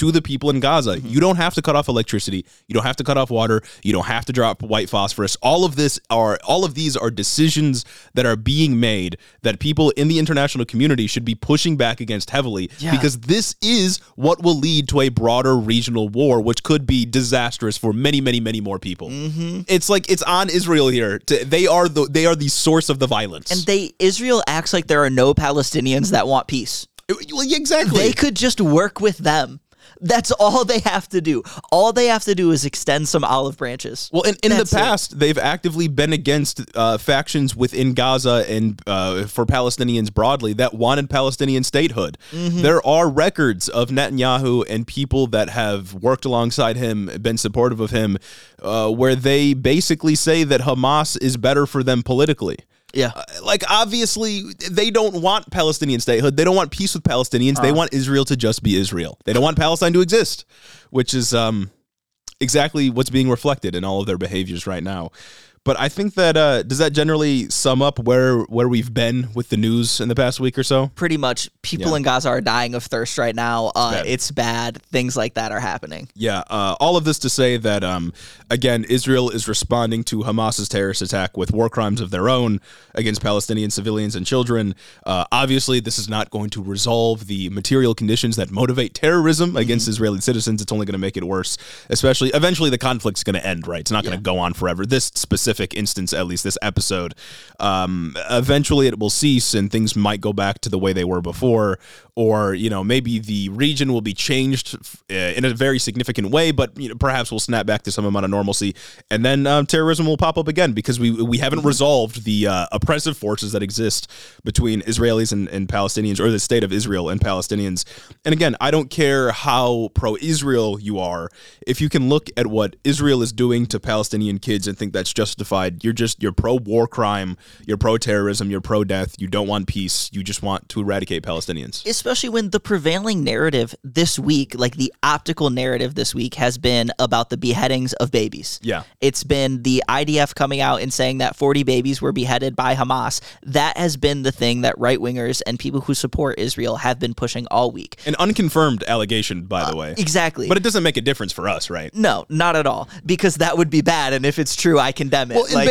to the people in Gaza. You don't have to cut off electricity. You don't have to cut off water. You don't have to drop white phosphorus. All of these are decisions that are being made that people in the international community should be pushing back against heavily, because this is what will lead to a broader regional war, which could be disastrous for many, many, many more people. It's like it's on Israel here. They are the source of the violence. And Israel acts like there are no Palestinians that want peace. Exactly. They could just work with them. That's all they have to do. All they have to do is extend some olive branches. Well, in the past, they've actively been against factions within Gaza and for Palestinians broadly that wanted Palestinian statehood. There are records of Netanyahu and people that have worked alongside him, been supportive of him, where they basically say that Hamas is better for them politically. Yeah. Like, obviously, they don't want Palestinian statehood. They don't want peace with Palestinians. They want Israel to just be Israel. They don't want Palestine to exist, which is exactly what's being reflected in all of their behaviors right now. But I think that, does that generally sum up where we've been with the news in the past week or so? Pretty much. People in Gaza are dying of thirst right now. It's bad. Things like that are happening. Yeah. All of this to say that, again, Israel is responding to Hamas's terrorist attack with war crimes of their own against Palestinian civilians and children. Obviously, this is not going to resolve the material conditions that motivate terrorism against Israeli citizens. It's only going to make it worse. Eventually, the conflict's going to end, right? It's not going to go on forever. This specific instance, at least this episode, eventually it will cease and things might go back to the way they were before, or maybe the region will be changed in a very significant way, but perhaps we'll snap back to some amount of normalcy, and then terrorism will pop up again because we haven't resolved the oppressive forces that exist between Israelis and Palestinians, or the state of Israel and Palestinians. And again, I don't care how pro-Israel you are, if you can look at what Israel is doing to Palestinian kids and think that's justified, you're pro-war crime, you're pro-terrorism, you're pro-death, you don't want peace, you just want to eradicate Palestinians. Especially when the prevailing narrative this week, like the optical narrative this week, has been about the beheadings of babies. Yeah. It's been the IDF coming out and saying that 40 babies were beheaded by Hamas. That has been the thing that right-wingers and people who support Israel have been pushing all week. An unconfirmed allegation, by the way. Exactly. But it doesn't make a difference for us, right? No, not at all. Because that would be bad, and if it's true, I condemn it. Well, like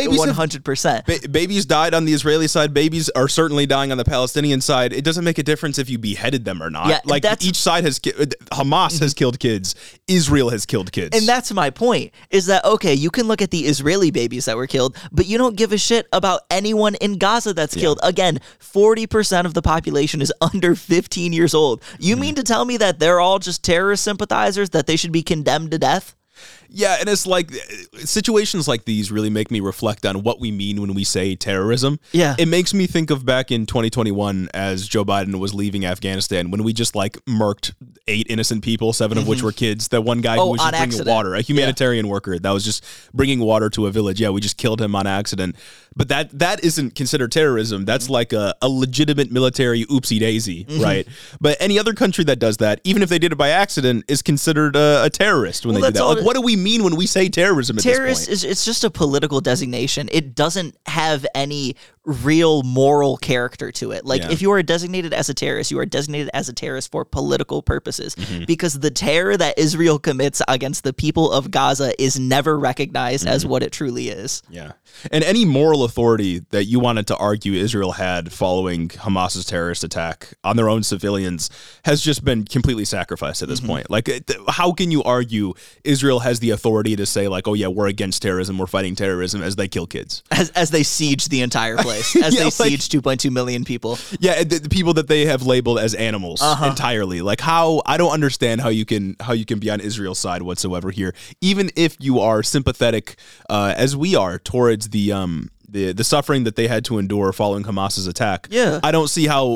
100%. Babies died on the Israeli side. Babies are certainly dying on the Palestinian side. It doesn't make a difference if you beheaded them or not. Yeah, like, each side Hamas has killed kids. Israel has killed kids. And that's my point, is that, okay, you can look at the Israeli babies that were killed, but you don't give a shit about anyone in Gaza that's killed. Again, 40% of the population is under 15 years old. You mean to tell me that they're all just terrorist sympathizers, that they should be condemned to death? Yeah, and it's like situations like these really make me reflect on what we mean when we say terrorism. Yeah. It makes me think of back in 2021 as Joe Biden was leaving Afghanistan, when we just murked 8 innocent people, 7 of which were kids. That one guy who was just bringing water, a humanitarian worker that was just bringing water to a village. Yeah, we just killed him on accident. But that isn't considered terrorism. That's like a legitimate military oopsie daisy, right? But any other country that does that, even if they did it by accident, is considered a terrorist when they do that. Like, what do we mean when we say terrorism at this point? Terrorist it's just a political designation. It doesn't have any real moral character to it. Like, if you are designated as a terrorist, you are designated as a terrorist for political purposes, because the terror that Israel commits against the people of Gaza is never recognized as what it truly is. Yeah. And any moral authority that you wanted to argue Israel had following Hamas's terrorist attack on their own civilians has just been completely sacrificed at this point. Like, how can you argue Israel has the authority to say, like, oh yeah, we're against terrorism, we're fighting terrorism, as they kill kids? As they siege the entire place, as they siege 2.2 million people. Yeah, the people that they have labeled as animals entirely. Like, how, I don't understand how you can be on Israel's side whatsoever here, even if you are sympathetic, as we are, towards the suffering that they had to endure following Hamas's attack. Yeah. I don't see how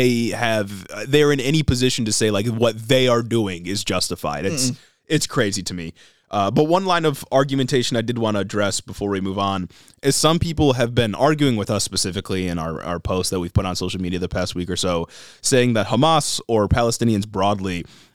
they're in any position to say, like, what they are doing is justified. It's crazy to me. But one line of argumentation I did want to address before we move on is some people have been arguing with us specifically in our posts that we've put on social media the past week or so, saying that Hamas, or Palestinians broadly,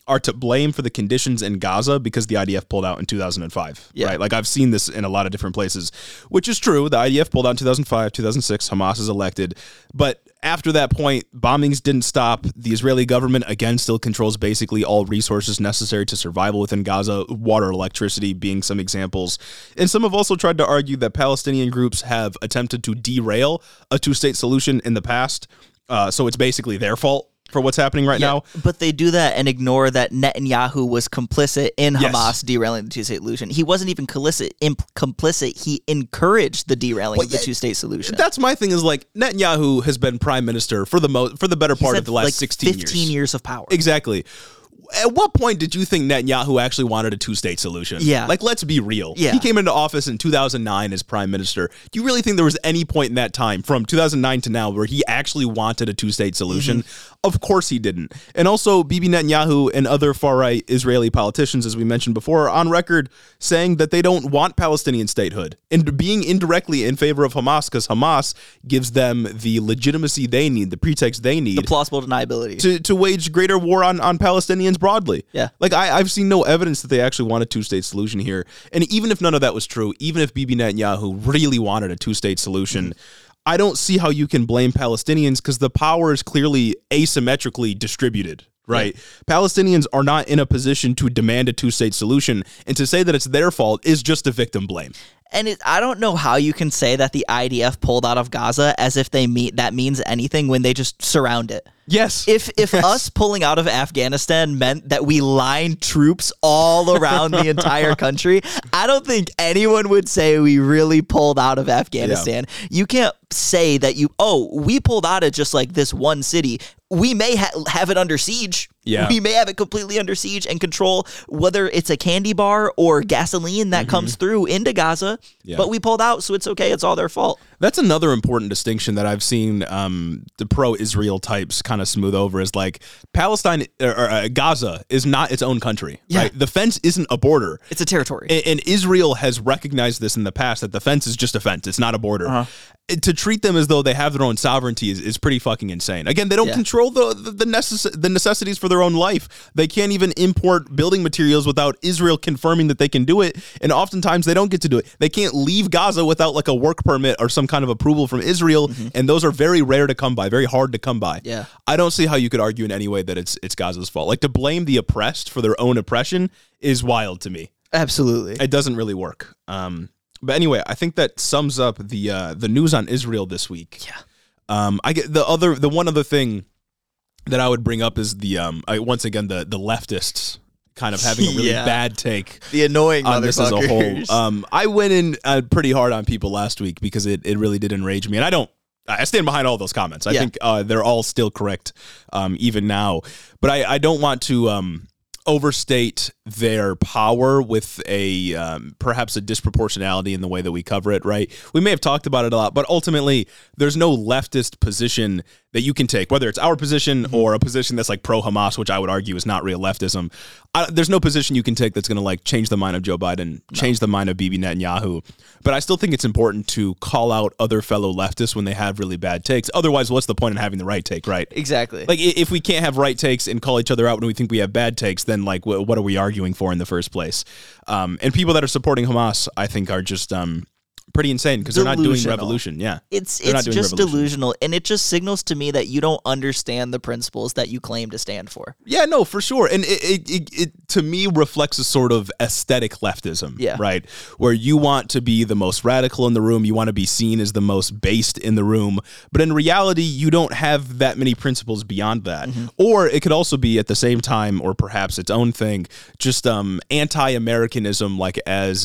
are to blame for the conditions in Gaza because the IDF pulled out in 2005. Yeah. Right? Like I've seen this in a lot of different places, which is true. The IDF pulled out in 2005, 2006. Hamas is elected. But after that point, bombings didn't stop. The Israeli government, again, still controls basically all resources necessary to survival within Gaza, water, electricity being some examples. And some have also tried to argue that Palestinian groups have attempted to derail a two-state solution in the past. So it's basically their fault for what's happening right now. But they do that and ignore that Netanyahu was complicit in Yes. Hamas derailing the two-state solution. He wasn't even complicit. He encouraged the derailing of the two-state solution. That's my thing is like Netanyahu has been prime minister for the better part of the last 16 years. 15 years of power. Exactly. At what point did you think Netanyahu actually wanted a two-state solution? Yeah. Like, let's be real. Yeah. He came into office in 2009 as prime minister. Do you really think there was any point in that time, from 2009 to now, where he actually wanted a two-state solution? Mm-hmm. Of course he didn't. And also, Bibi Netanyahu and other far-right Israeli politicians, as we mentioned before, are on record saying that they don't want Palestinian statehood and being indirectly in favor of Hamas because Hamas gives them the legitimacy they need, the pretext they need. The plausible deniability. To wage greater war on Palestinians broadly. Yeah. Like, I've seen no evidence that they actually want a two-state solution here. And even if none of that was true, even if Bibi Netanyahu really wanted a two-state solution, I don't see how you can blame Palestinians because the power is clearly asymmetrically distributed, right? Yeah. Palestinians are not in a position to demand a two-state solution, and to say that it's their fault is just a victim blame. And I don't know how you can say that the IDF pulled out of Gaza as if that means anything when they just surround it. Yes. If us pulling out of Afghanistan meant that we lined troops all around the entire country, I don't think anyone would say we really pulled out of Afghanistan. Yeah. You can't say that we pulled out of just like this one city. We may have it under siege. Yeah. We may have it completely under siege and control whether it's a candy bar or gasoline that comes through into Gaza. Yeah. But we pulled out, so it's okay. It's all their fault. That's another important distinction that I've seen the pro-Israel types kind of smooth over is like Palestine or Gaza is not its own country. Yeah. Right? The fence isn't a border. It's a territory. And Israel has recognized this in the past, that the fence is just a fence. It's not a border. Uh-huh. To treat them as though they have their own sovereignty is pretty fucking insane. Again, they don't control the necessities for their own life. They can't even import building materials without Israel confirming that they can do it. And oftentimes they don't get to do it. They can't leave Gaza without like a work permit or some kind of approval from Israel. Mm-hmm. And those are very rare to come by, very hard to come by. Yeah. I don't see how you could argue in any way that it's Gaza's fault. Like, to blame the oppressed for their own oppression is wild to me. Absolutely. It doesn't really work. But anyway, I think that sums up the news on Israel this week. Yeah. I get the one other thing that I would bring up is once again the leftists kind of having a really bad take. The annoying on this as a motherfuckers. whole. I went in pretty hard on people last week because it really did enrage me, and I stand behind all those comments. I think they're all still correct, even now. But I don't want to overstate their power with perhaps a disproportionality in the way that we cover it, right? We may have talked about it a lot, but ultimately there's no leftist position that you can take, whether it's our position or a position that's like pro-Hamas, which I would argue is not real leftism. There's no position you can take that's going to like change the mind of Joe Biden, change the mind of Bibi Netanyahu. But I still think it's important to call out other fellow leftists when they have really bad takes. Otherwise, what's the point in having the right take, right? Exactly. Like, if we can't have right takes and call each other out when we think we have bad takes, then like what are we arguing for in the first place? And people that are supporting Hamas, I think, are just pretty insane because they're not doing revolution. Yeah, it's just delusional, and it just signals to me that you don't understand the principles that you claim to stand for. Yeah, no, for sure, and it to me reflects a sort of aesthetic leftism. Yeah, right, where you want to be the most radical in the room, you want to be seen as the most based in the room, but in reality, you don't have that many principles beyond that. Mm-hmm. Or it could also be at the same time, or perhaps its own thing, just anti-Americanism, like as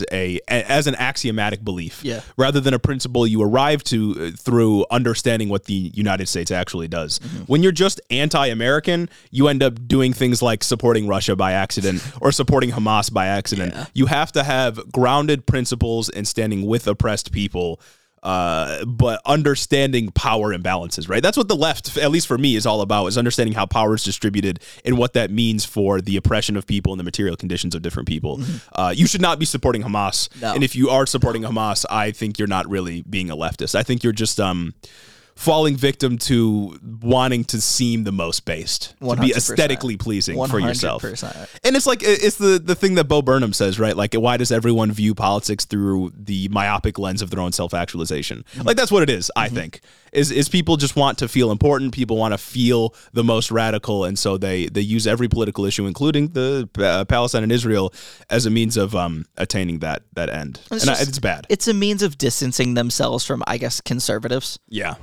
an axiomatic belief. Yeah. Rather than a principle you arrive to through understanding what the United States actually does. Mm-hmm. When you're just anti-American, you end up doing things like supporting Russia by accident or supporting Hamas by accident. Yeah. You have to have grounded principles and standing with oppressed people, but understanding power imbalances, right? That's what the left, at least for me, is all about, is understanding how power is distributed and what that means for the oppression of people and the material conditions of different people. Mm-hmm. You should not be supporting Hamas. No. And if you are supporting Hamas, I think you're not really being a leftist. I think you're just falling victim to wanting to seem the most based, to be 100%. aesthetically pleasing for yourself. 100%. And it's like, it's the thing that Bo Burnham says, right? Like, why does everyone view politics through the myopic lens of their own self-actualization? Like, that's what it is, I think, is people just want to feel important. People want to feel the most radical. And so they use every political issue, including the Palestine and Israel, as a means of attaining that end. It's bad. It's a means of distancing themselves from, I guess, conservatives. Yeah.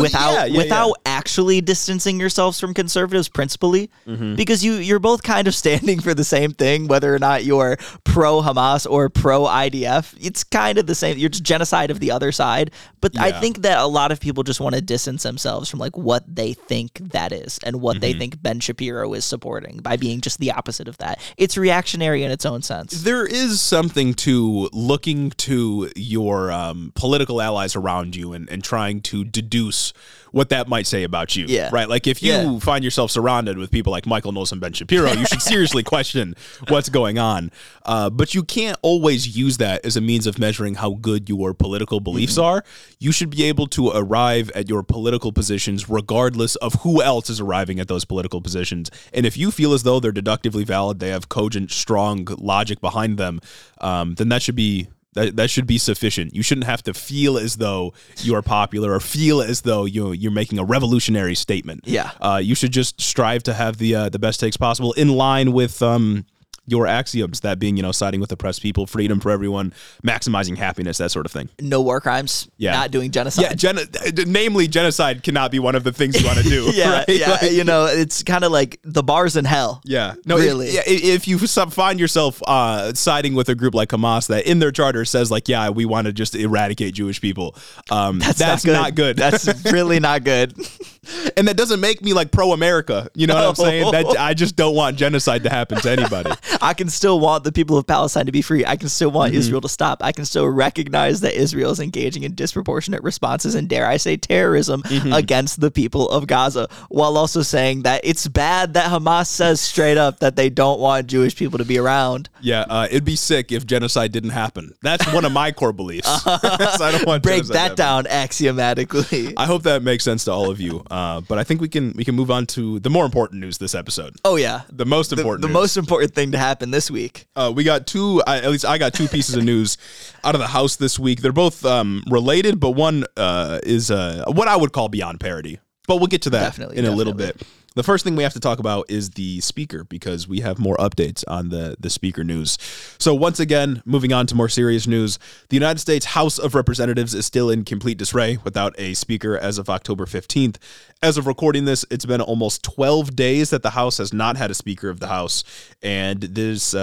Without actually distancing yourselves from conservatives principally, because you're both kind of standing for the same thing, whether or not you're pro Hamas or pro IDF. It's kind of the same. You're just genocide of the other side. But I think that a lot of people just want to distance themselves from like what they think that is and what they think Ben Shapiro is supporting by being just the opposite of that. It's reactionary in its own sense. There is something to looking to your political allies around you and trying to deduce what that might say about you. Yeah. Right? Like, if you find yourself surrounded with people like Michael Knowles and Ben Shapiro, you should seriously question what's going on. But you can't always use that as a means of measuring how good your political beliefs are. You should be able to arrive at your political positions regardless of who else is arriving at those political positions. And if you feel as though they're deductively valid, they have cogent, strong logic behind them, then that should be sufficient. You shouldn't have to feel as though you are popular or feel as though you're making a revolutionary statement. Yeah. You should just strive to have the best takes possible in line with your axioms, that being, siding with oppressed people, freedom for everyone, maximizing happiness, that sort of thing. No war crimes. Yeah. Not doing genocide. Yeah, namely, genocide cannot be one of the things you want to do. Yeah, right? yeah. It's kind of like the bar's in hell. Yeah. No, really. If you find yourself siding with a group like Hamas that in their charter says, like, yeah, we want to just eradicate Jewish people, that's not good. That's really not good. And that doesn't make me like pro-America. You know what I'm saying? That I just don't want genocide to happen to anybody. I can still want the people of Palestine to be free. I can still want Israel to stop. I can still recognize that Israel is engaging in disproportionate responses and, dare I say, terrorism against the people of Gaza, while also saying that it's bad that Hamas says straight up that they don't want Jewish people to be around. Yeah, it'd be sick if genocide didn't happen. That's one of my core beliefs. So I don't want break that down axiomatically. I hope that makes sense to all of you. But I think we can move on to the more important news this episode. Oh yeah, the most important. The most important thing to happen this week. We got at least I got two pieces of news out of the House this week. They're both related, but one is what I would call beyond parody. But we'll get to that in a little bit. The first thing we have to talk about is the speaker, because we have more updates on the speaker news. So once again, moving on to more serious news, the United States House of Representatives is still in complete disarray without a speaker as of October 15th. As of recording this, it's been almost 12 days that the House has not had a Speaker of the House, and this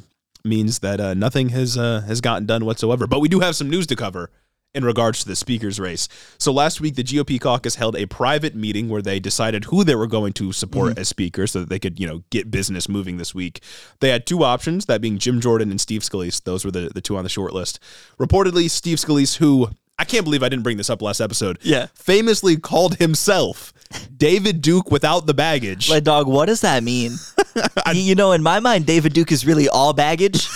means that nothing has gotten done whatsoever. But we do have some news to cover in regards to the speaker's race. So last week, the GOP caucus held a private meeting where they decided who they were going to support as speaker so that they could, get business moving this week. They had two options, that being Jim Jordan and Steve Scalise. Those were the two on the short list. Reportedly, Steve Scalise, who I can't believe I didn't bring this up last episode, famously called himself David Duke without the baggage. Like, dog, what does that mean? In my mind, David Duke is really all baggage.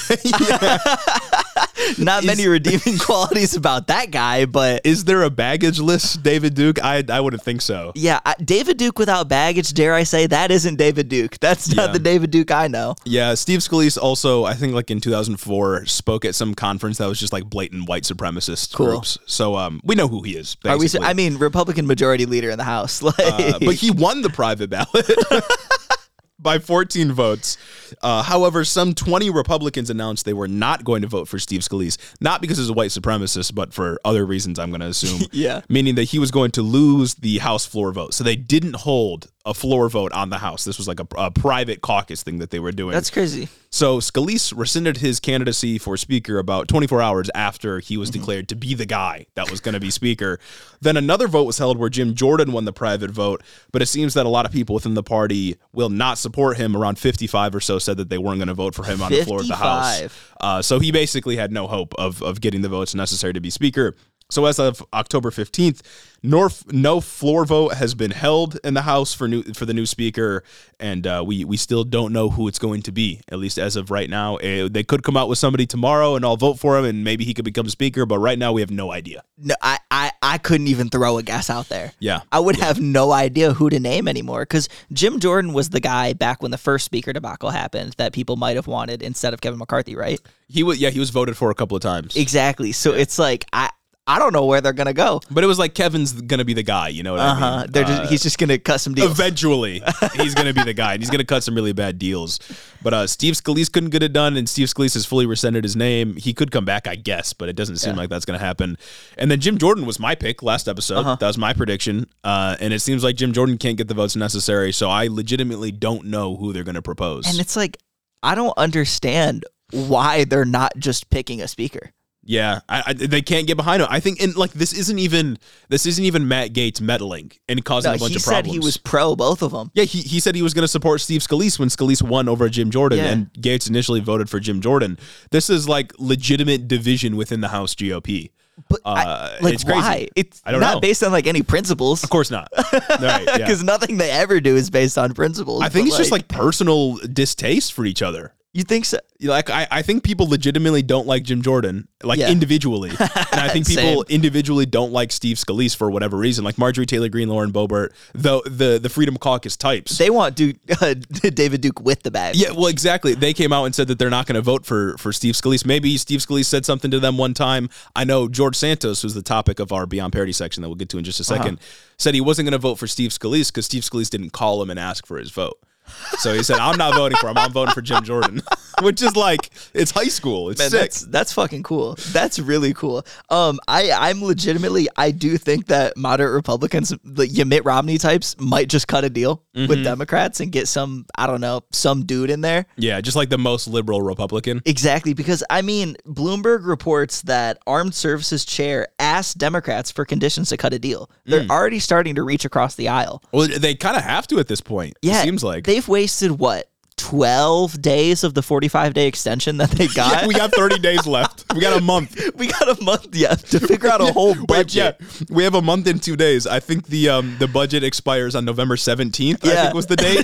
Not many redeeming qualities about that guy, but... Is there a baggage list, David Duke? I wouldn't think so. Yeah, David Duke without baggage, dare I say, that isn't David Duke. That's not the David Duke I know. Yeah, Steve Scalise also, I think like in 2004, spoke at some conference that was just like blatant white supremacist groups. So we know who he is, basically. Republican majority leader in the House. But he won the private ballot. By 14 votes. However, some 20 Republicans announced they were not going to vote for Steve Scalise, not because he's a white supremacist, but for other reasons, I'm going to assume. Meaning that he was going to lose the House floor vote. So they didn't hold a floor vote on the House. This was like a private caucus thing that they were doing. That's crazy. So Scalise rescinded his candidacy for speaker about 24 hours after he was declared to be the guy that was going to be speaker. Then another vote was held where Jim Jordan won the private vote, but it seems that a lot of people within the party will not support him. Around 55 or so said that they weren't going to vote for him on the floor of the House. So he basically had no hope of getting the votes necessary to be speaker. So as of October 15th, no floor vote has been held in the House for the new speaker, and we still don't know who it's going to be, at least as of right now. They could come out with somebody tomorrow, and I'll vote for him, and maybe he could become speaker, but right now we have no idea. No, I couldn't even throw a guess out there. Yeah. I would have no idea who to name anymore, because Jim Jordan was the guy back when the first speaker debacle happened that people might have wanted instead of Kevin McCarthy, right? He was voted for a couple of times. Exactly. So it's like, I don't know where they're going to go. But it was like Kevin's going to be the guy, you know what I mean? He's just going to cut some deals. Eventually, he's going to be the guy, and he's going to cut some really bad deals. But Steve Scalise couldn't get it done, and Steve Scalise has fully rescinded his name. He could come back, I guess, but it doesn't seem like that's going to happen. And then Jim Jordan was my pick last episode. That was my prediction. And it seems like Jim Jordan can't get the votes necessary, so I legitimately don't know who they're going to propose. And it's like, I don't understand why they're not just picking a speaker. Yeah, they can't get behind him. I think, and like this isn't even Matt Gaetz meddling and causing a bunch of problems. He said he was pro both of them. Yeah, he said he was going to support Steve Scalise when Scalise won over Jim Jordan, and Gaetz initially voted for Jim Jordan. This is like legitimate division within the House GOP. But it's crazy. Why? It's I don't not know. Based on like any principles. Of course not. Right? Because nothing they ever do is based on principles. I think it's just like personal distaste for each other. You think so? Like I think people legitimately don't like Jim Jordan, individually, and I think people individually don't like Steve Scalise for whatever reason. Like Marjorie Taylor Greene, Lauren Boebert, the Freedom Caucus types. They want David Duke with the bag. Yeah, well, exactly. They came out and said that they're not going to vote for Steve Scalise. Maybe Steve Scalise said something to them one time. I know George Santos, who's the topic of our Beyond Parody section that we'll get to in just a second, said he wasn't going to vote for Steve Scalise because Steve Scalise didn't call him and ask for his vote. So he said, I'm not voting for him. I'm voting for Jim Jordan, which is like, it's high school. It's sick. That's fucking cool. That's really cool. I'm legitimately, I do think that moderate Republicans, the Mitt Romney types, might just cut a deal with Democrats and get some dude in there. Yeah, just like the most liberal Republican. Exactly, because I mean, Bloomberg reports that Armed Services Chair asked Democrats for conditions to cut a deal. They're already starting to reach across the aisle. Well, they kind of have to at this point. Yeah, it seems like. They've wasted, 12 days of the 45-day extension that they got? Yeah, we got 30 days left. We got a month. To figure out a whole budget. We have a month and 2 days. I think the budget expires on November 17th, I think was the date.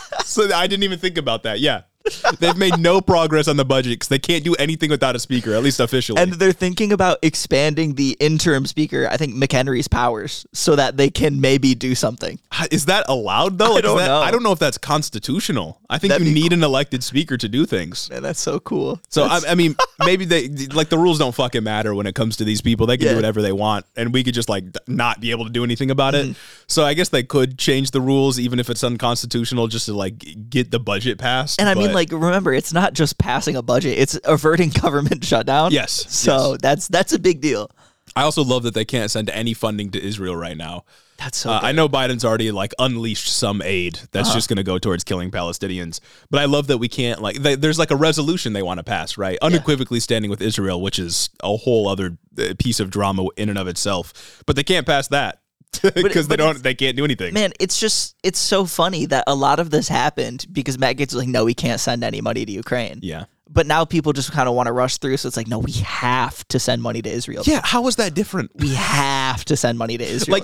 So I didn't even think about that. Yeah. They've made no progress on the budget because they can't do anything without a speaker, at least officially. And they're thinking about expanding the interim speaker, I think McHenry's powers, so that they can maybe do something. Is that allowed, though? I don't know. I don't know if that's constitutional. I think you need an elected speaker to do things. Man, that's so cool. So, I mean, maybe the rules don't fucking matter when it comes to these people. They can do whatever they want, and we could just, not be able to do anything about it. So I guess they could change the rules, even if it's unconstitutional, just to, get the budget passed. And I mean, remember, it's not just passing a budget, it's averting government shutdown. Yes. So that's a big deal. I also love that they can't send any funding to Israel right now. That's so good. I know Biden's already unleashed some aid that's just going to go towards killing Palestinians. But I love that we can't there's a resolution they want to pass, right? Unequivocally standing with Israel, which is a whole other piece of drama in and of itself. But they can't pass that. Because they can't do anything. Man, it's so funny that a lot of this happened because Matt Gaetz was like, no, we can't send any money to Ukraine. Yeah. But now people just kind of want to rush through. So it's like, no, we have to send money to Israel. Yeah. How is that different? We have to send money to Israel.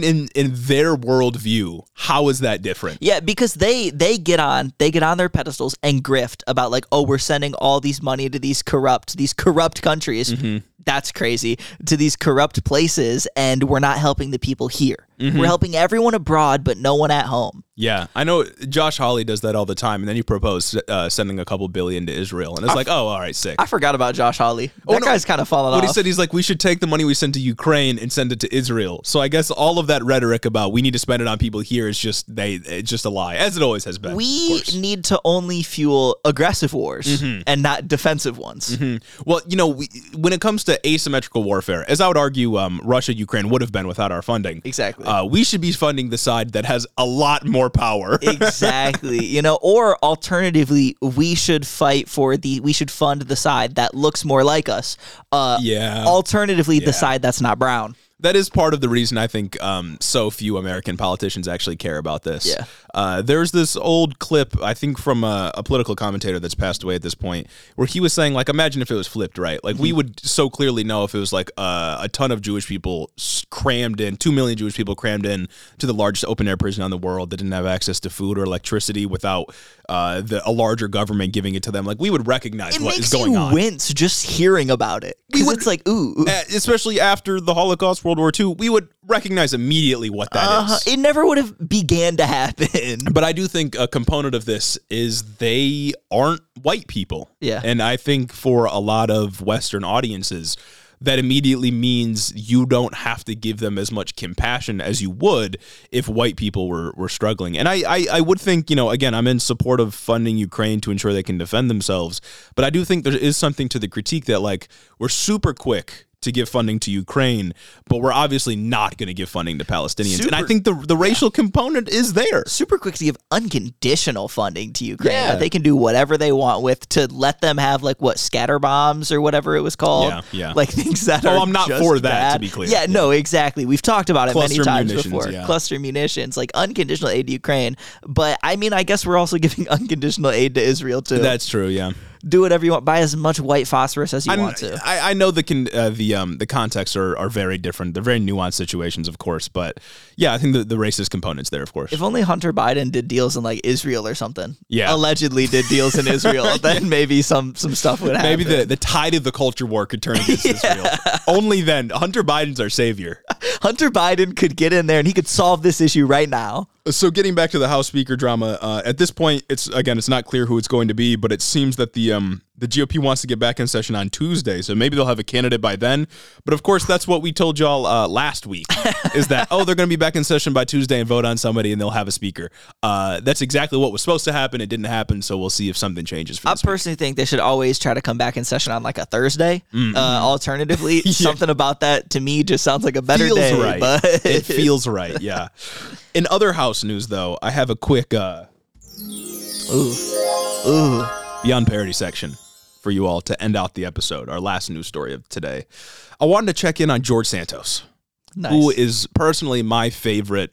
In their worldview, how is that different? Yeah, because they get on their pedestals and grift about we're sending all these money to these corrupt countries. Mm-hmm. That's crazy. To these corrupt places, and we're not helping the people here. Mm-hmm. We're helping everyone abroad, but no one at home. Yeah, I know Josh Hawley does that all the time, and then he proposed sending a couple billion to Israel, and it's all right, sick. I forgot about Josh Hawley. That guy's kind of fallen off. What he said, he's like, we should take the money we send to Ukraine and send it to Israel. So I guess all of that rhetoric about we need to spend it on people here is just a lie, as it always has been. We need to only fuel aggressive wars and not defensive ones. Mm-hmm. Well, when it comes to asymmetrical warfare, as I would argue, Russia, Ukraine would have been without our funding. Exactly. We should be funding the side that has a lot more power. Exactly. Or alternatively, we should fund the side that looks more like us. Alternatively, the side that's not brown. That is part of the reason I think so few American politicians actually care about this. Yeah. There's this old clip, I think from a political commentator that's passed away at this point, where he was saying, like, imagine if it was flipped, right? Like, we would so clearly know if it was like a ton of Jewish people crammed in, 2 million Jewish people crammed in to the largest open-air prison in the world that didn't have access to food or electricity without a larger government giving it to them. Like, we would recognize what is going on. It makes you wince just hearing about it. Because it's like, ooh. Especially after the Holocaust, World War II, we would recognize immediately what that is. It never would have began to happen. But I do think a component of this is they aren't white people. Yeah. And I think for a lot of Western audiences, that immediately means you don't have to give them as much compassion as you would if white people were struggling. And I would think, again, I'm in support of funding Ukraine to ensure they can defend themselves. But I do think there is something to the critique that, like, we're super quick to give funding to Ukraine, but we're obviously not going to give funding to Palestinians. And I think the racial component is there. Super quick to give unconditional funding to Ukraine. Yeah. That they can do whatever they want with, to let them have, like, what, scatter bombs or whatever it was called. Yeah. Like, things that are I'm not just for that, bad. to be clear. Yeah, no, exactly. We've talked about it Cluster many times munitions, before. yeah. Cluster munitions, like unconditional aid to Ukraine. But, I mean, I guess we're also giving unconditional aid to Israel, too. That's true, yeah. Do whatever you want. Buy as much white phosphorus as you want to. I know the contexts are very different. They're very nuanced situations, of course. But yeah, I think the racist component's there, of course. If only Hunter Biden did deals in, like, Israel or something. Yeah. Allegedly did deals in Israel. Then maybe some stuff would happen. Maybe the tide of the culture war could turn against Israel. Only then. Hunter Biden's our savior. Hunter Biden could get in there and he could solve this issue right now. So getting back to the House Speaker drama, at this point, it's not clear who it's going to be, but it seems that the GOP wants to get back in session on Tuesday, so maybe they'll have a candidate by then. But of course, that's what we told y'all last week, is that, they're going to be back in session by Tuesday and vote on somebody and they'll have a speaker. That's exactly what was supposed to happen. It didn't happen, so we'll see if something changes for I this week. personally think they should always try to come back in session on, like, a Thursday. Alternatively, something about that to me just sounds like a better Feels day. right. But It feels right, yeah. In other House news, though, I have a quick Beyond Parody section for you all to end out the episode, our last news story of today. I wanted to check in on George Santos, Nice. who is personally my favorite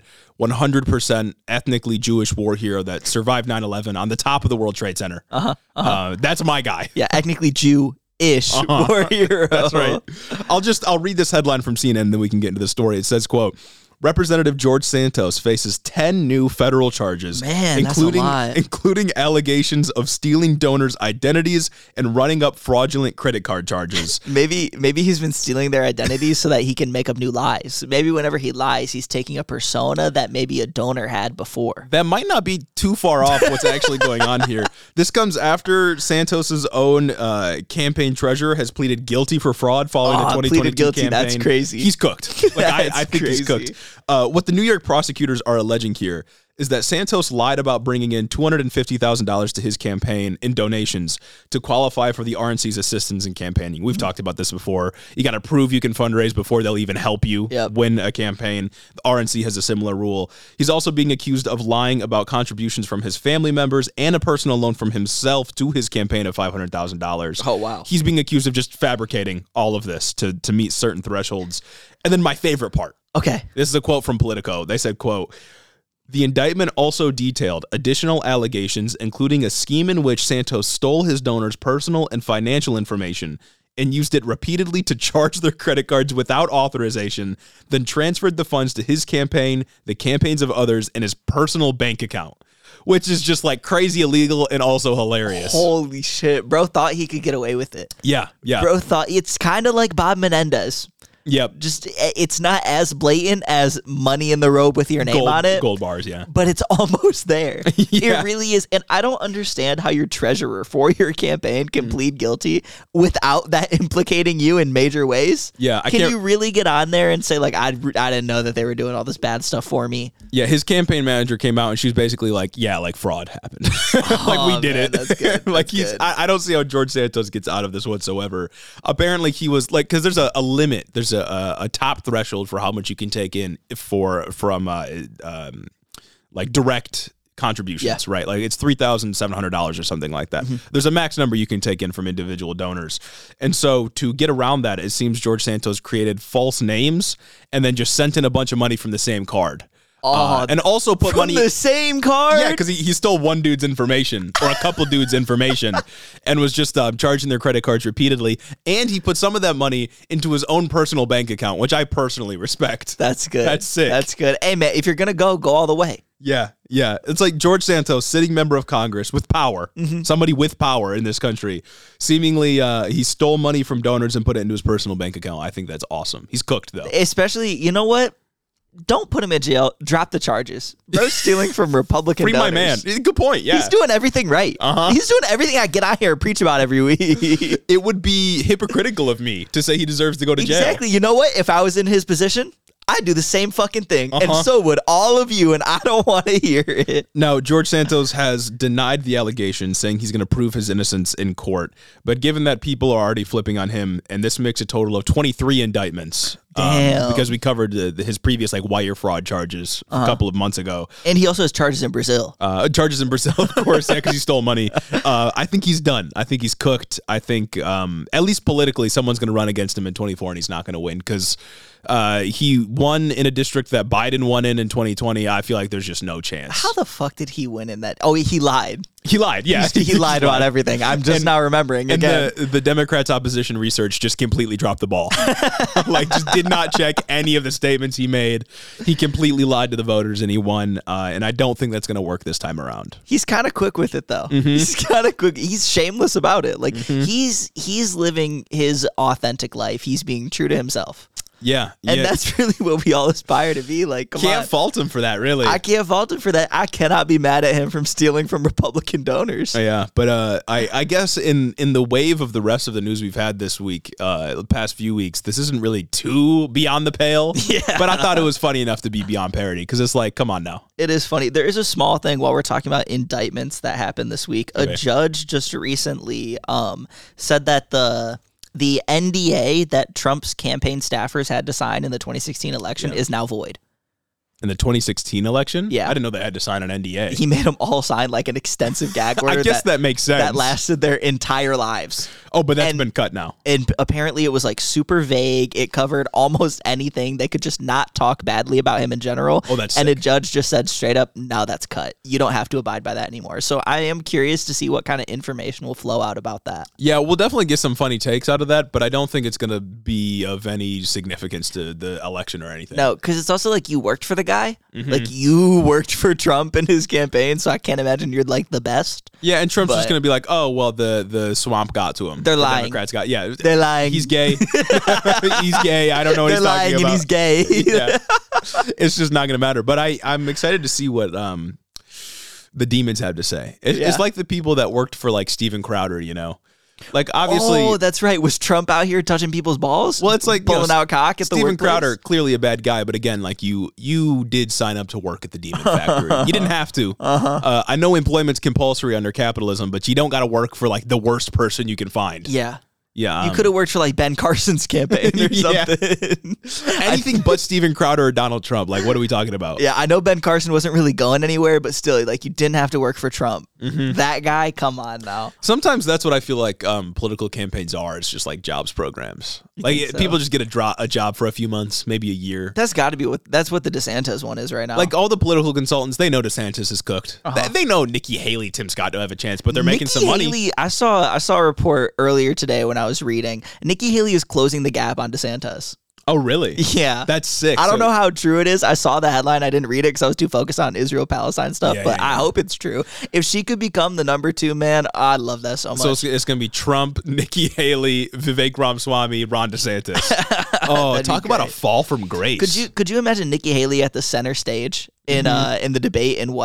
100% ethnically Jewish war hero that survived 9/11 on the top of the World Trade Center. That's my guy. Yeah, ethnically Jew-ish war hero. That's right. I'll read this headline from CNN, and then we can get into the story. It says, quote, Representative George Santos faces 10 new federal charges, Man, that's a lot. including allegations of stealing donors' identities and running up fraudulent credit card charges. Maybe he's been stealing their identities so that he can make up new lies. Maybe whenever he lies, he's taking a persona that maybe a donor had before. That might not be too far off what's actually going on here. This comes after Santos's own campaign treasurer has pleaded guilty for fraud following the 2022 pleaded guilty. campaign. That's crazy. He's cooked. Like, I think crazy. he's cooked. What the New York prosecutors are alleging here is that Santos lied about bringing in $250,000 to his campaign in donations to qualify for the RNC's assistance in campaigning. We've talked about this before. You got to prove you can fundraise before they'll even help you win a campaign. The RNC has a similar rule. He's also being accused of lying about contributions from his family members and a personal loan from himself to his campaign of $500,000. Oh, wow. He's being accused of just fabricating all of this to meet certain thresholds. And then my favorite part. Okay. This is a quote from Politico. They said, quote, the indictment also detailed additional allegations, including a scheme in which Santos stole his donors' personal and financial information and used it repeatedly to charge their credit cards without authorization, then transferred the funds to his campaign, the campaigns of others, and his personal bank account, which is just like crazy illegal and also hilarious. Holy shit. Bro thought he could get away with it. Yeah. Bro thought it's kind of like Bob Menendez. Yep. Just, it's not as blatant as money in the robe with your name on it. Gold bars, yeah. But it's almost there. Yeah. It really is. And I don't understand how your treasurer for your campaign can plead guilty without that implicating you in major ways. Yeah, Can you really get on there and say, like, I didn't know that they were doing all this bad stuff for me? Yeah, his campaign manager came out and she's basically like, yeah, like fraud happened. Like we did man, it. that's good. Like That's good. I don't see how George Santos gets out of this whatsoever. Apparently he was like, because there's a limit. There's a top threshold for how much you can take in from like direct contributions, right? Like it's $3,700 or something like that. There's a max number you can take in from individual donors. And so to get around that, it seems George Santos created false names and then just sent in a bunch of money from the same card. And also put from money the same card. Yeah, because he stole one dude's information or a couple dudes' information and was just charging their credit cards repeatedly. And he put some of that money into his own personal bank account, which I personally respect. That's good. That's sick. That's good. Hey, man, if you're going to go all the way. Yeah. It's like George Santos, sitting member of Congress with power, somebody with power in this country. Seemingly, he stole money from donors and put it into his personal bank account. I think that's awesome. He's cooked, though. Especially, you know what? Don't put him in jail. Drop the charges. Bro's stealing from Republican donors. Free my man. Good point, yeah. He's doing everything right. He's doing everything I get out here and preach about every week. It would be hypocritical of me to say he deserves to go to jail. Exactly. You know what? If I was in his position, I'd do the same fucking thing. And so would all of you, and I don't want to hear it. Now, George Santos has denied the allegation, saying he's going to prove his innocence in court. But given that people are already flipping on him, and this makes a total of 23 indictments. Damn. Because we covered his previous wire fraud charges a couple of months ago. And he also has charges in Brazil. Charges in Brazil, of course, because he stole money. I think he's done. I think he's cooked. I think, at least politically, someone's going to run against him in 24 and he's not going to win because he won in a district that Biden won in 2020. I feel like there's just no chance. How the fuck did he win in that? Oh, he lied. He lied, yeah. He lied about everything. I'm just now remembering again. And the Democrats' opposition research just completely dropped the ball. Just did not check any of the statements he made. He completely lied to the voters and he won. And I don't think that's going to work this time around. He's kind of quick with it, though. He's kind of quick. He's shameless about it. He's living his authentic life. He's being true to himself. Yeah. And that's really what we all aspire to be. Can't fault him for that, really. I can't fault him for that. I cannot be mad at him from stealing from Republican donors. Yeah, but I guess in the wave of the rest of the news we've had this week, the past few weeks, this isn't really too beyond the pale. Yeah. But I thought it was funny enough to be beyond parody because it's like, come on now. It is funny. There is a small thing while we're talking about indictments that happened this week. Okay. A judge just recently said that the NDA that Trump's campaign staffers had to sign in the 2016 election is now void. In the 2016 election? Yeah. I didn't know they had to sign an NDA. He made them all sign an extensive gag order. I guess that makes sense. That lasted their entire lives. Oh, but that's been cut now. And apparently it was super vague. It covered almost anything. They could just not talk badly about him in general. Oh, that's And sick. a judge just said straight up, no, that's cut. You don't have to abide by that anymore. So I am curious to see what kind of information will flow out about that. Yeah, we'll definitely get some funny takes out of that, but I don't think it's going to be of any significance to the election or anything. No, because it's also you worked for the guy. You worked for Trump and his campaign, so I can't imagine you're the best. Yeah, and Trump's just going to be like, oh, well, the swamp got to him. They're lying. Democrats got, yeah. They're lying. He's gay. He's gay. I don't know what They're he's talking lying about. and he's gay. Yeah. It's just not going to matter. But I'm excited to see what the demons have to say. It's like the people that worked for Steven Crowder, obviously. Oh, that's right. Was Trump out here touching people's balls? Well, it's pulling out cock at the Steven workplace? Crowder, clearly a bad guy, but again, you did sign up to work at the Demon Factory. You didn't have to. I know employment's compulsory under capitalism, but you don't got to work for the worst person you can find. Yeah. Yeah, you could have worked for Ben Carson's campaign or something. Anything but Steven Crowder or Donald Trump. What are we talking about? Yeah, I know Ben Carson wasn't really going anywhere, but still, you didn't have to work for Trump. That guy, come on now. Sometimes that's what I feel like political campaigns are. It's just jobs programs. People just get a job for a few months, maybe a year. That's got to be that's what the DeSantis one is right now. All the political consultants, they know DeSantis is cooked. They know Nikki Haley, Tim Scott don't have a chance, but they're making some money. Haley, I saw a report earlier today when I was reading. Nikki Haley is closing the gap on DeSantis. Oh, really? Yeah. That's sick. I don't know how true it is. I saw the headline. I didn't read it because I was too focused on Israel-Palestine stuff, but I hope it's true. If she could become the number 2 man, I'd love that so much. So it's going to be Trump, Nikki Haley, Vivek Ramaswamy, Ron DeSantis. Oh, talk about a fall from grace. Could you imagine Nikki Haley at the center stage in the debate in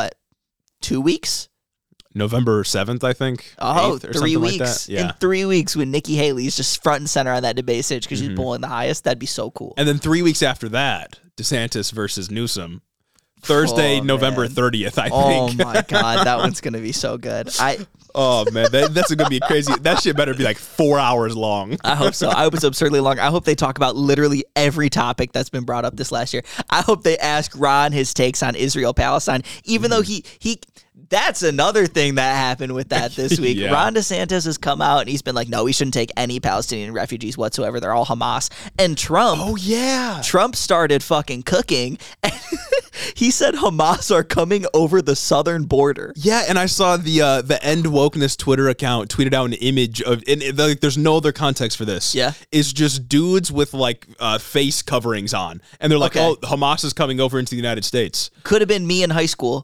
2 weeks? November 7th, I think. Oh, 3 weeks. Yeah. In 3 weeks when Nikki Haley's just front and center on that debate stage because she's polling the highest, that'd be so cool. And then 3 weeks after that, DeSantis versus Newsom. Thursday, Oh, November man. 30th, I Oh think. my God, that one's gonna be so good. Oh, man, that's going to be crazy. That shit better be like 4 hours long. I hope so. I hope it's absurdly long. I hope they talk about literally every topic that's been brought up this last year. I hope they ask Ron his takes on Israel Palestine, even though he that's another thing that happened with that this week. Yeah. Ron DeSantis has come out and he's been like, no, we shouldn't take any Palestinian refugees whatsoever. They're all Hamas. And Trump yeah. Trump started fucking cooking. And he said Hamas are coming over the southern border. Yeah, and I saw the End Wokeness Twitter account tweeted out an image of, and like, there's no other context for this. Yeah. It's just dudes with like face coverings on, and they're like, Okay. "Oh, Hamas is coming over into the United States." Could have been me in high school.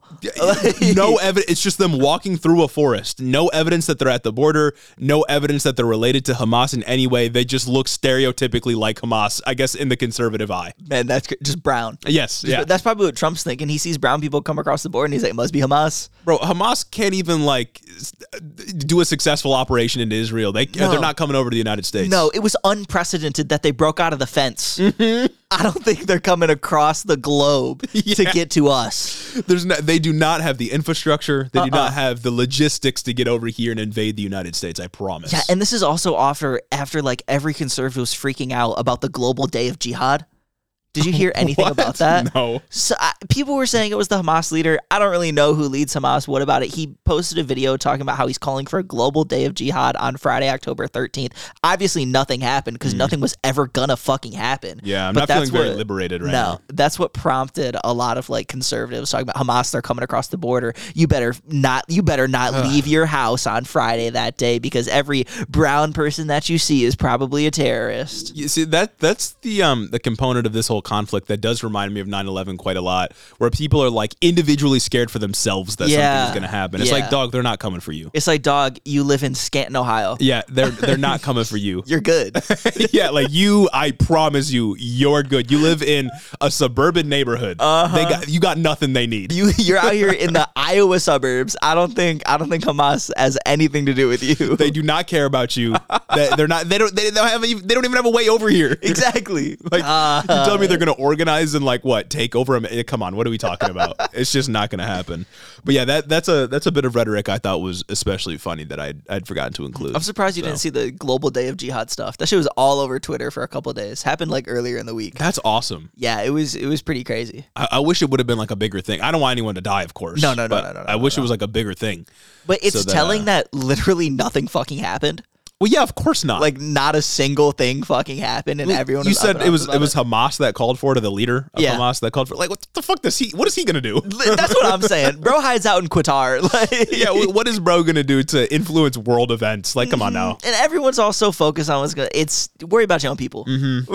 No evidence. It's just them walking through a forest. No evidence that they're at the border. No evidence that they're related to Hamas in any way. They just look stereotypically like Hamas, I guess, in the conservative eye. Man, that's just brown. Yes, yeah. That's probably what Trump's thinking. He sees brown people come across the border and he's like, must be Hamas. Bro, Hamas can't even like do a successful operation into Israel. They're not coming over to the United States. No, it was unprecedented that they broke out of the fence. I don't think they're coming across the globe to get to us. They do not have the infrastructure. They do not have the logistics to get over here and invade the United States. I promise. Yeah, and this is also after like every conservative was freaking out about the global day of jihad. Did you hear anything What? about that? No. So people were saying it was the Hamas leader. I don't really know who leads Hamas. What about it? He posted a video talking about how he's calling for a global day of jihad on Friday, October 13th. Obviously, nothing happened because nothing was ever gonna fucking happen. Yeah, I'm But not feeling that's very what- liberated right No, now. that's what prompted a lot of like conservatives talking about Hamas. They're coming across the border. You better not leave your house on Friday that day because every brown person that you see is probably a terrorist. You see, that's the component of this whole conflict that does remind me of 9/11 quite a lot, where people are like individually scared for themselves that something is going to happen. It's Yeah. like, dog, they're not coming for you. It's like, dog, you live in Scranton, Ohio. Yeah, they're not coming for you. You're good. Yeah, like I promise you're good. You live in a suburban neighborhood. You got nothing they need. You're out here in the Iowa suburbs. I don't think Hamas has anything to do with you. They do not care about you. They don't even have a way over here. Exactly. Like, you tell me they're going to organize and like what, take over? Come on, what are we talking about? It's just not going to happen. But yeah, that's a bit of rhetoric I thought was especially funny that I'd forgotten to include. I'm surprised you didn't see the global day of jihad stuff. That shit was all over Twitter for a couple of days. Happened like earlier in the week. That's awesome. Yeah, it was pretty crazy. I wish it would have been like a bigger thing. I don't want anyone to die, of course. No, but I wish it was like a bigger thing. But it's So that, telling that literally nothing fucking happened. Well, yeah, of course not. Like not a single thing fucking happened, and everyone. You was up said and it was up about Hamas that called for it, or the leader of Yeah. Hamas that called for it. Like, what the fuck what is he gonna do? That's what I'm saying. Bro hides out in Qatar. Like, Yeah, what is bro gonna do to influence world events? Like, come on now. and everyone's also focused on what's going. It's worry about your own people.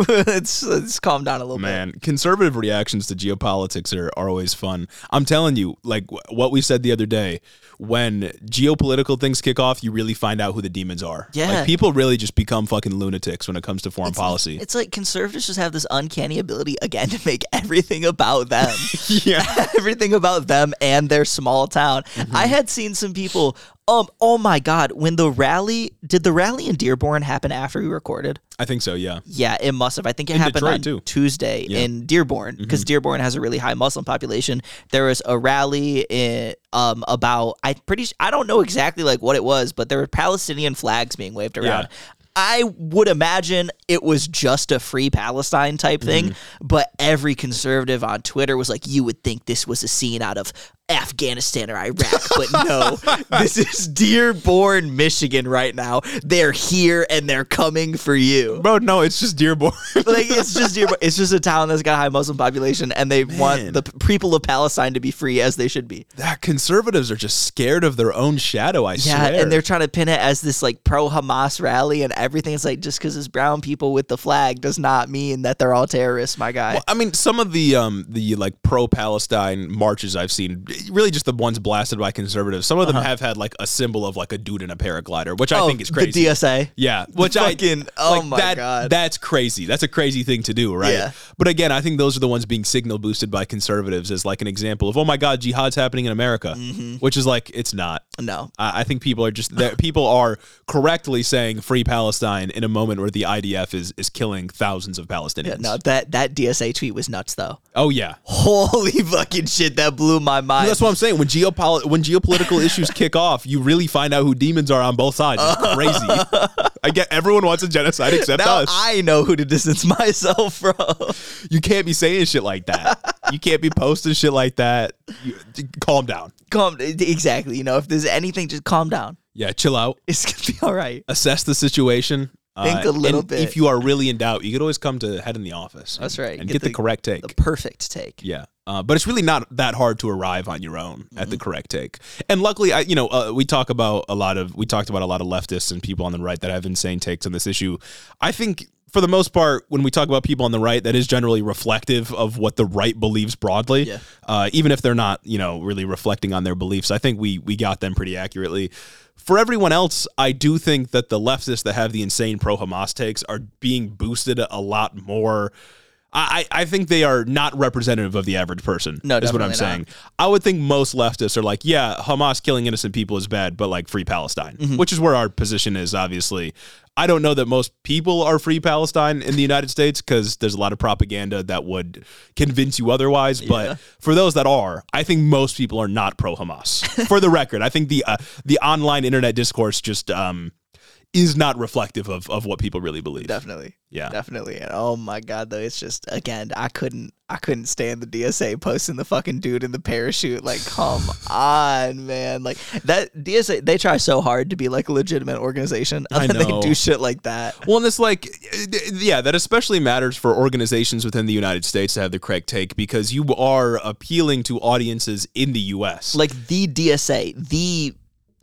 It's calm down a little bit. Man, conservative reactions to geopolitics are always fun. I'm telling you, like what we said the other day, when geopolitical things kick off, you really find out who the demons are. Yeah. Like, people really just become fucking lunatics when it comes to foreign policy. It's like conservatives just have this uncanny ability again to make everything about them. Yeah. Everything about them and their small town. I had seen some people. Oh my God! Did the rally in Dearborn happen after we recorded? I think so, yeah. Yeah, it must have. I think it In happened Detroit, on too. Tuesday in Dearborn because Dearborn has a really high Muslim population. There was a rally about I don't know exactly like what it was, but there were Palestinian flags being waved around. Yeah. I would imagine it was just a free Palestine type thing, but every conservative on Twitter was like, you would think this was a scene out of Afghanistan or Iraq, but no, this is Dearborn, Michigan right now. They're here and they're coming for you. Bro, no, it's just Dearborn. Like it's just Dearborn. It's just a town that's got a high Muslim population, and they want the people of Palestine to be free as they should be. That conservatives are just scared of their own shadow, I Yeah, swear. and they're trying to pin it as this like pro-Hamas rally and everything. It's like just because it's brown people with the flag does not mean that they're all terrorists, my guy. Well, I mean, some of the like pro-Palestine marches I've seen, really just the ones blasted by conservatives. Some of them have had like a symbol of like a dude in a paraglider, which I think is crazy. The DSA. Yeah, which God, that's crazy. That's a crazy thing to do, right? Yeah. But again, I think those are the ones being signal boosted by conservatives as like an example of, oh my God, jihad's happening in America, which is like, it's not. No, I think people are just people are correctly saying free Palestine in a moment where the IDF is killing thousands of Palestinians. Yeah, no, that DSA tweet was nuts though. Oh yeah, holy fucking shit, that blew my mind. That's what I'm saying. When geopolitical issues kick off, you really find out who demons are on both sides. It's crazy. I get everyone wants a genocide except now us. I know who to distance myself from. You can't be saying shit like that. You can't be posting shit like that. Calm down. Exactly. You know, if there's anything, just calm down. Yeah, chill out. It's gonna be all right. Assess the situation. Think a little bit. If you are really in doubt, you could always come to Head in the Office. That's right. And get the correct take. The perfect take. Yeah. But it's really not that hard to arrive on your own at the correct take. And luckily, we talked about a lot of leftists and people on the right that have insane takes on this issue. I think for the most part, when we talk about people on the right, that is generally reflective of what the right believes broadly. Yeah. Even if they're not, really reflecting on their beliefs. I think we got them pretty accurately. For everyone else, I do think that the leftists that have the insane pro-Hamas takes are being boosted a lot more. I think they are not representative of the average person, is what I'm saying. I would think most leftists are like, yeah, Hamas killing innocent people is bad, but like free Palestine, which is where our position is, obviously. I don't know that most people are free Palestine in the United States because there's a lot of propaganda that would convince you otherwise. Yeah. But for those that are, I think most people are not pro-Hamas. For the record, I think the online internet discourse just is not reflective of what people really believe. Definitely. Yeah. Definitely. And oh my God, though, it's just, again, I couldn't stand the DSA posting the fucking dude in the parachute. Like, come on, man. Like, that DSA, they try so hard to be like a legitimate organization. And then they do shit like that. Well, and it's like, yeah, that especially matters for organizations within the United States to have the correct take because you are appealing to audiences in the U.S. Like the DSA, the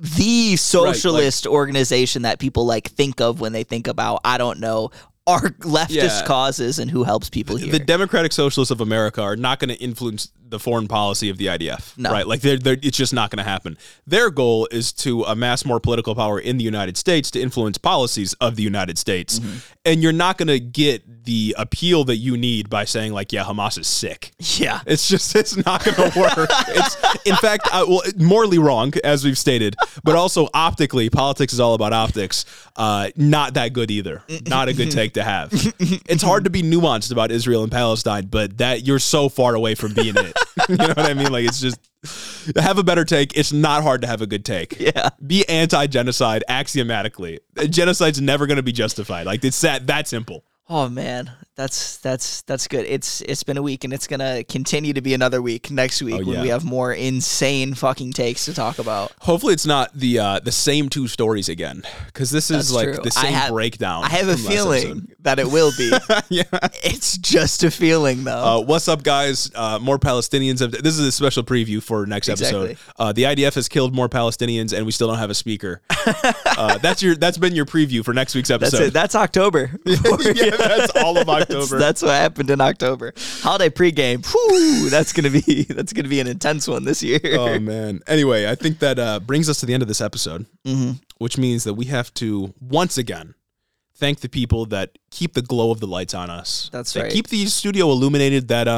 socialist organization that people like think of when they think about, I don't know, our leftist causes and who helps people here. The Democratic Socialists of America are not going to influence the foreign policy of the IDF, right? Like it's just not going to happen. Their goal is to amass more political power in the United States to influence policies of the United States. And you're not going to get the appeal that you need by saying like, yeah, Hamas is sick. Yeah. It's not going to work. It's in fact, morally wrong, as we've stated, but also optically, politics is all about optics. Not that good either. Not a good take to have. It's hard to be nuanced about Israel and Palestine, but that you're so far away from being it. You know what I mean? Like, it's just have a better take. It's not hard to have a good take. Yeah. Be anti-genocide axiomatically. Genocide's never going to be justified. Like, it's that simple. Oh man, that's good. It's been a week and it's gonna continue to be another week next week when we have more insane fucking takes to talk about. Hopefully it's not the same two stories again, because this is like true. The same breakdown. I have a feeling that it will be. Yeah, it's just a feeling though. What's up, guys? More Palestinians. This is a special preview for next episode. The IDF has killed more Palestinians, and we still don't have a speaker. That's been your preview for next week's episode. That's it. That's October. Yeah. That's all of October. That's what happened in October. Holiday pregame. Whew, that's gonna be an intense one this year. Oh man. Anyway, I think that brings us to the end of this episode, which means that we have to once again thank the people that keep the glow of the lights on us. That's that right. Keep the studio illuminated. That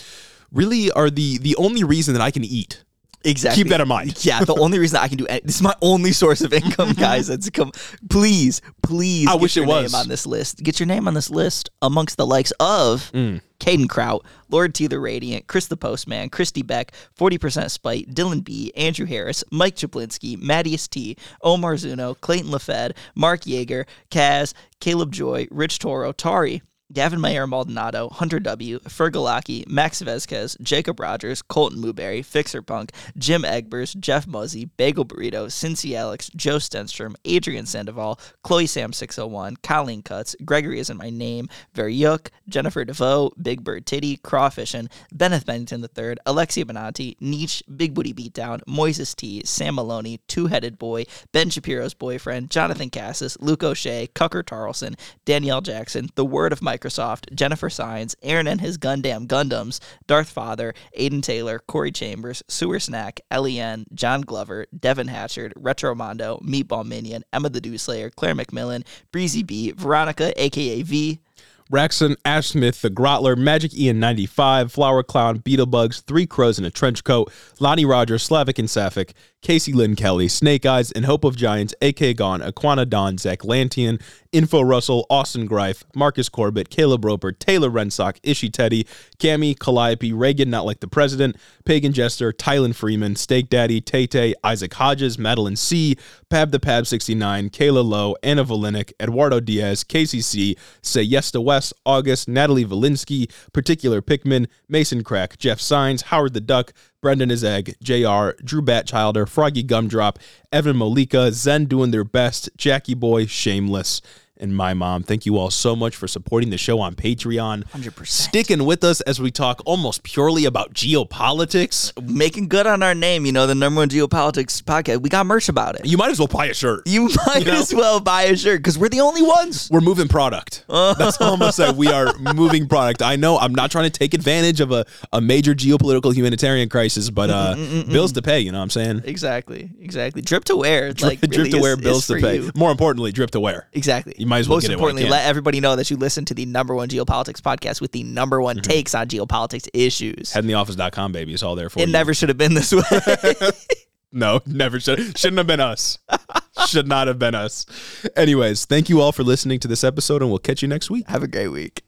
really are the only reason that I can eat. Exactly. Keep that in mind. Yeah, the only reason I can do this is my only source of income, guys. That's come. Please. I wish it was name on this list. Get your name on this list amongst the likes of Caden Kraut, Lord T the Radiant, Chris the Postman, Christy Beck, 40% Spite, Dylan B, Andrew Harris, Mike Chaplinsky, Mattias T, Omar Zuno, Clayton LaFed, Mark Yeager, Kaz, Caleb Joy, Rich Toro, Tari, Gavin Mayer Maldonado, Hunter W., Fergalaki, Max Vezquez, Jacob Rogers, Colton Mooberry, Fixer Punk, Jim Egbers, Jeff Muzzy, Bagel Burrito, Cincy Alex, Joe Stenstrom, Adrian Sandoval, Chloe Sam 601, Colleen Cuts, Gregory Isn't My Name, Veryuk, Jennifer DeVoe, Big Bird Titty, Crawfishin, Benneth Bennington III, Alexia Bonanti, Nietzsche, Big Booty Beatdown, Moises T, Sam Maloney, Two-Headed Boy, Ben Shapiro's Boyfriend, Jonathan Cassis, Luke O'Shea, Cucker Tarleson, Danielle Jackson, The Word of My Microsoft, Jennifer Saenz, Aaron and his Gundam Gundams, Darth Father, Aiden Taylor, Corey Chambers, Sewer Snack, L.E.N., John Glover, Devin Hatchard, Retromondo, Meatball Minion, Emma the Dew Slayer, Claire McMillan, Breezy B, Veronica, a.k.a. V, Raxon, Ash Smith, The Grotler, Magic Ian 95, Flower Clown, Beetlebugs, Three Crows in a Trench Coat, Lonnie Rogers, Slavic and Sapphic, Casey Lynn Kelly, Snake Eyes, and Hope of Giants, A.K. Gone, Aquana Don, Zach Lantian, Info Russell, Austin Greif, Marcus Corbett, Caleb Roper, Taylor Rensock, Ishi Teddy, Cami, Calliope, Reagan Not Like the President, Pagan Jester, Tylen Freeman, Steak Daddy, Tay, Isaac Hodges, Madeline C, Pab the Pab 69, Kayla Lowe, Anna Volinick, Eduardo Diaz, KCC, Say Yes to West, August, Natalie Valinsky, Particular Pickman, Mason Crack, Jeff Sines, Howard the Duck, Brendan Izeg, JR, Drew Batchilder, Froggy Gumdrop, Evan Molika, Zen Doing Their Best, Jackie Boy, Shameless, and my mom. Thank you all so much for supporting the show on Patreon. 100%. Sticking with us as we talk almost purely about geopolitics. Making good on our name, the number one geopolitics podcast. We got merch about it. You might as well buy a shirt. You might as well buy a shirt because we're the only ones. We're moving product. That's all I'm going to say. We are moving product. I know I'm not trying to take advantage of a major geopolitical humanitarian crisis, but bills to pay, you know what I'm saying? Exactly. Drip to wear. Drip to wear, bills to pay. More importantly, drip to wear. Exactly. You might as well Most get it. Importantly, let everybody know that you listen to the number one geopolitics podcast with the number one takes on geopolitics issues. Headintheoffice.com, baby. It's all there for you. It never should have been this way. No, never should. Shouldn't have been us. Should not have been us. Anyways, thank you all for listening to this episode, and we'll catch you next week. Have a great week.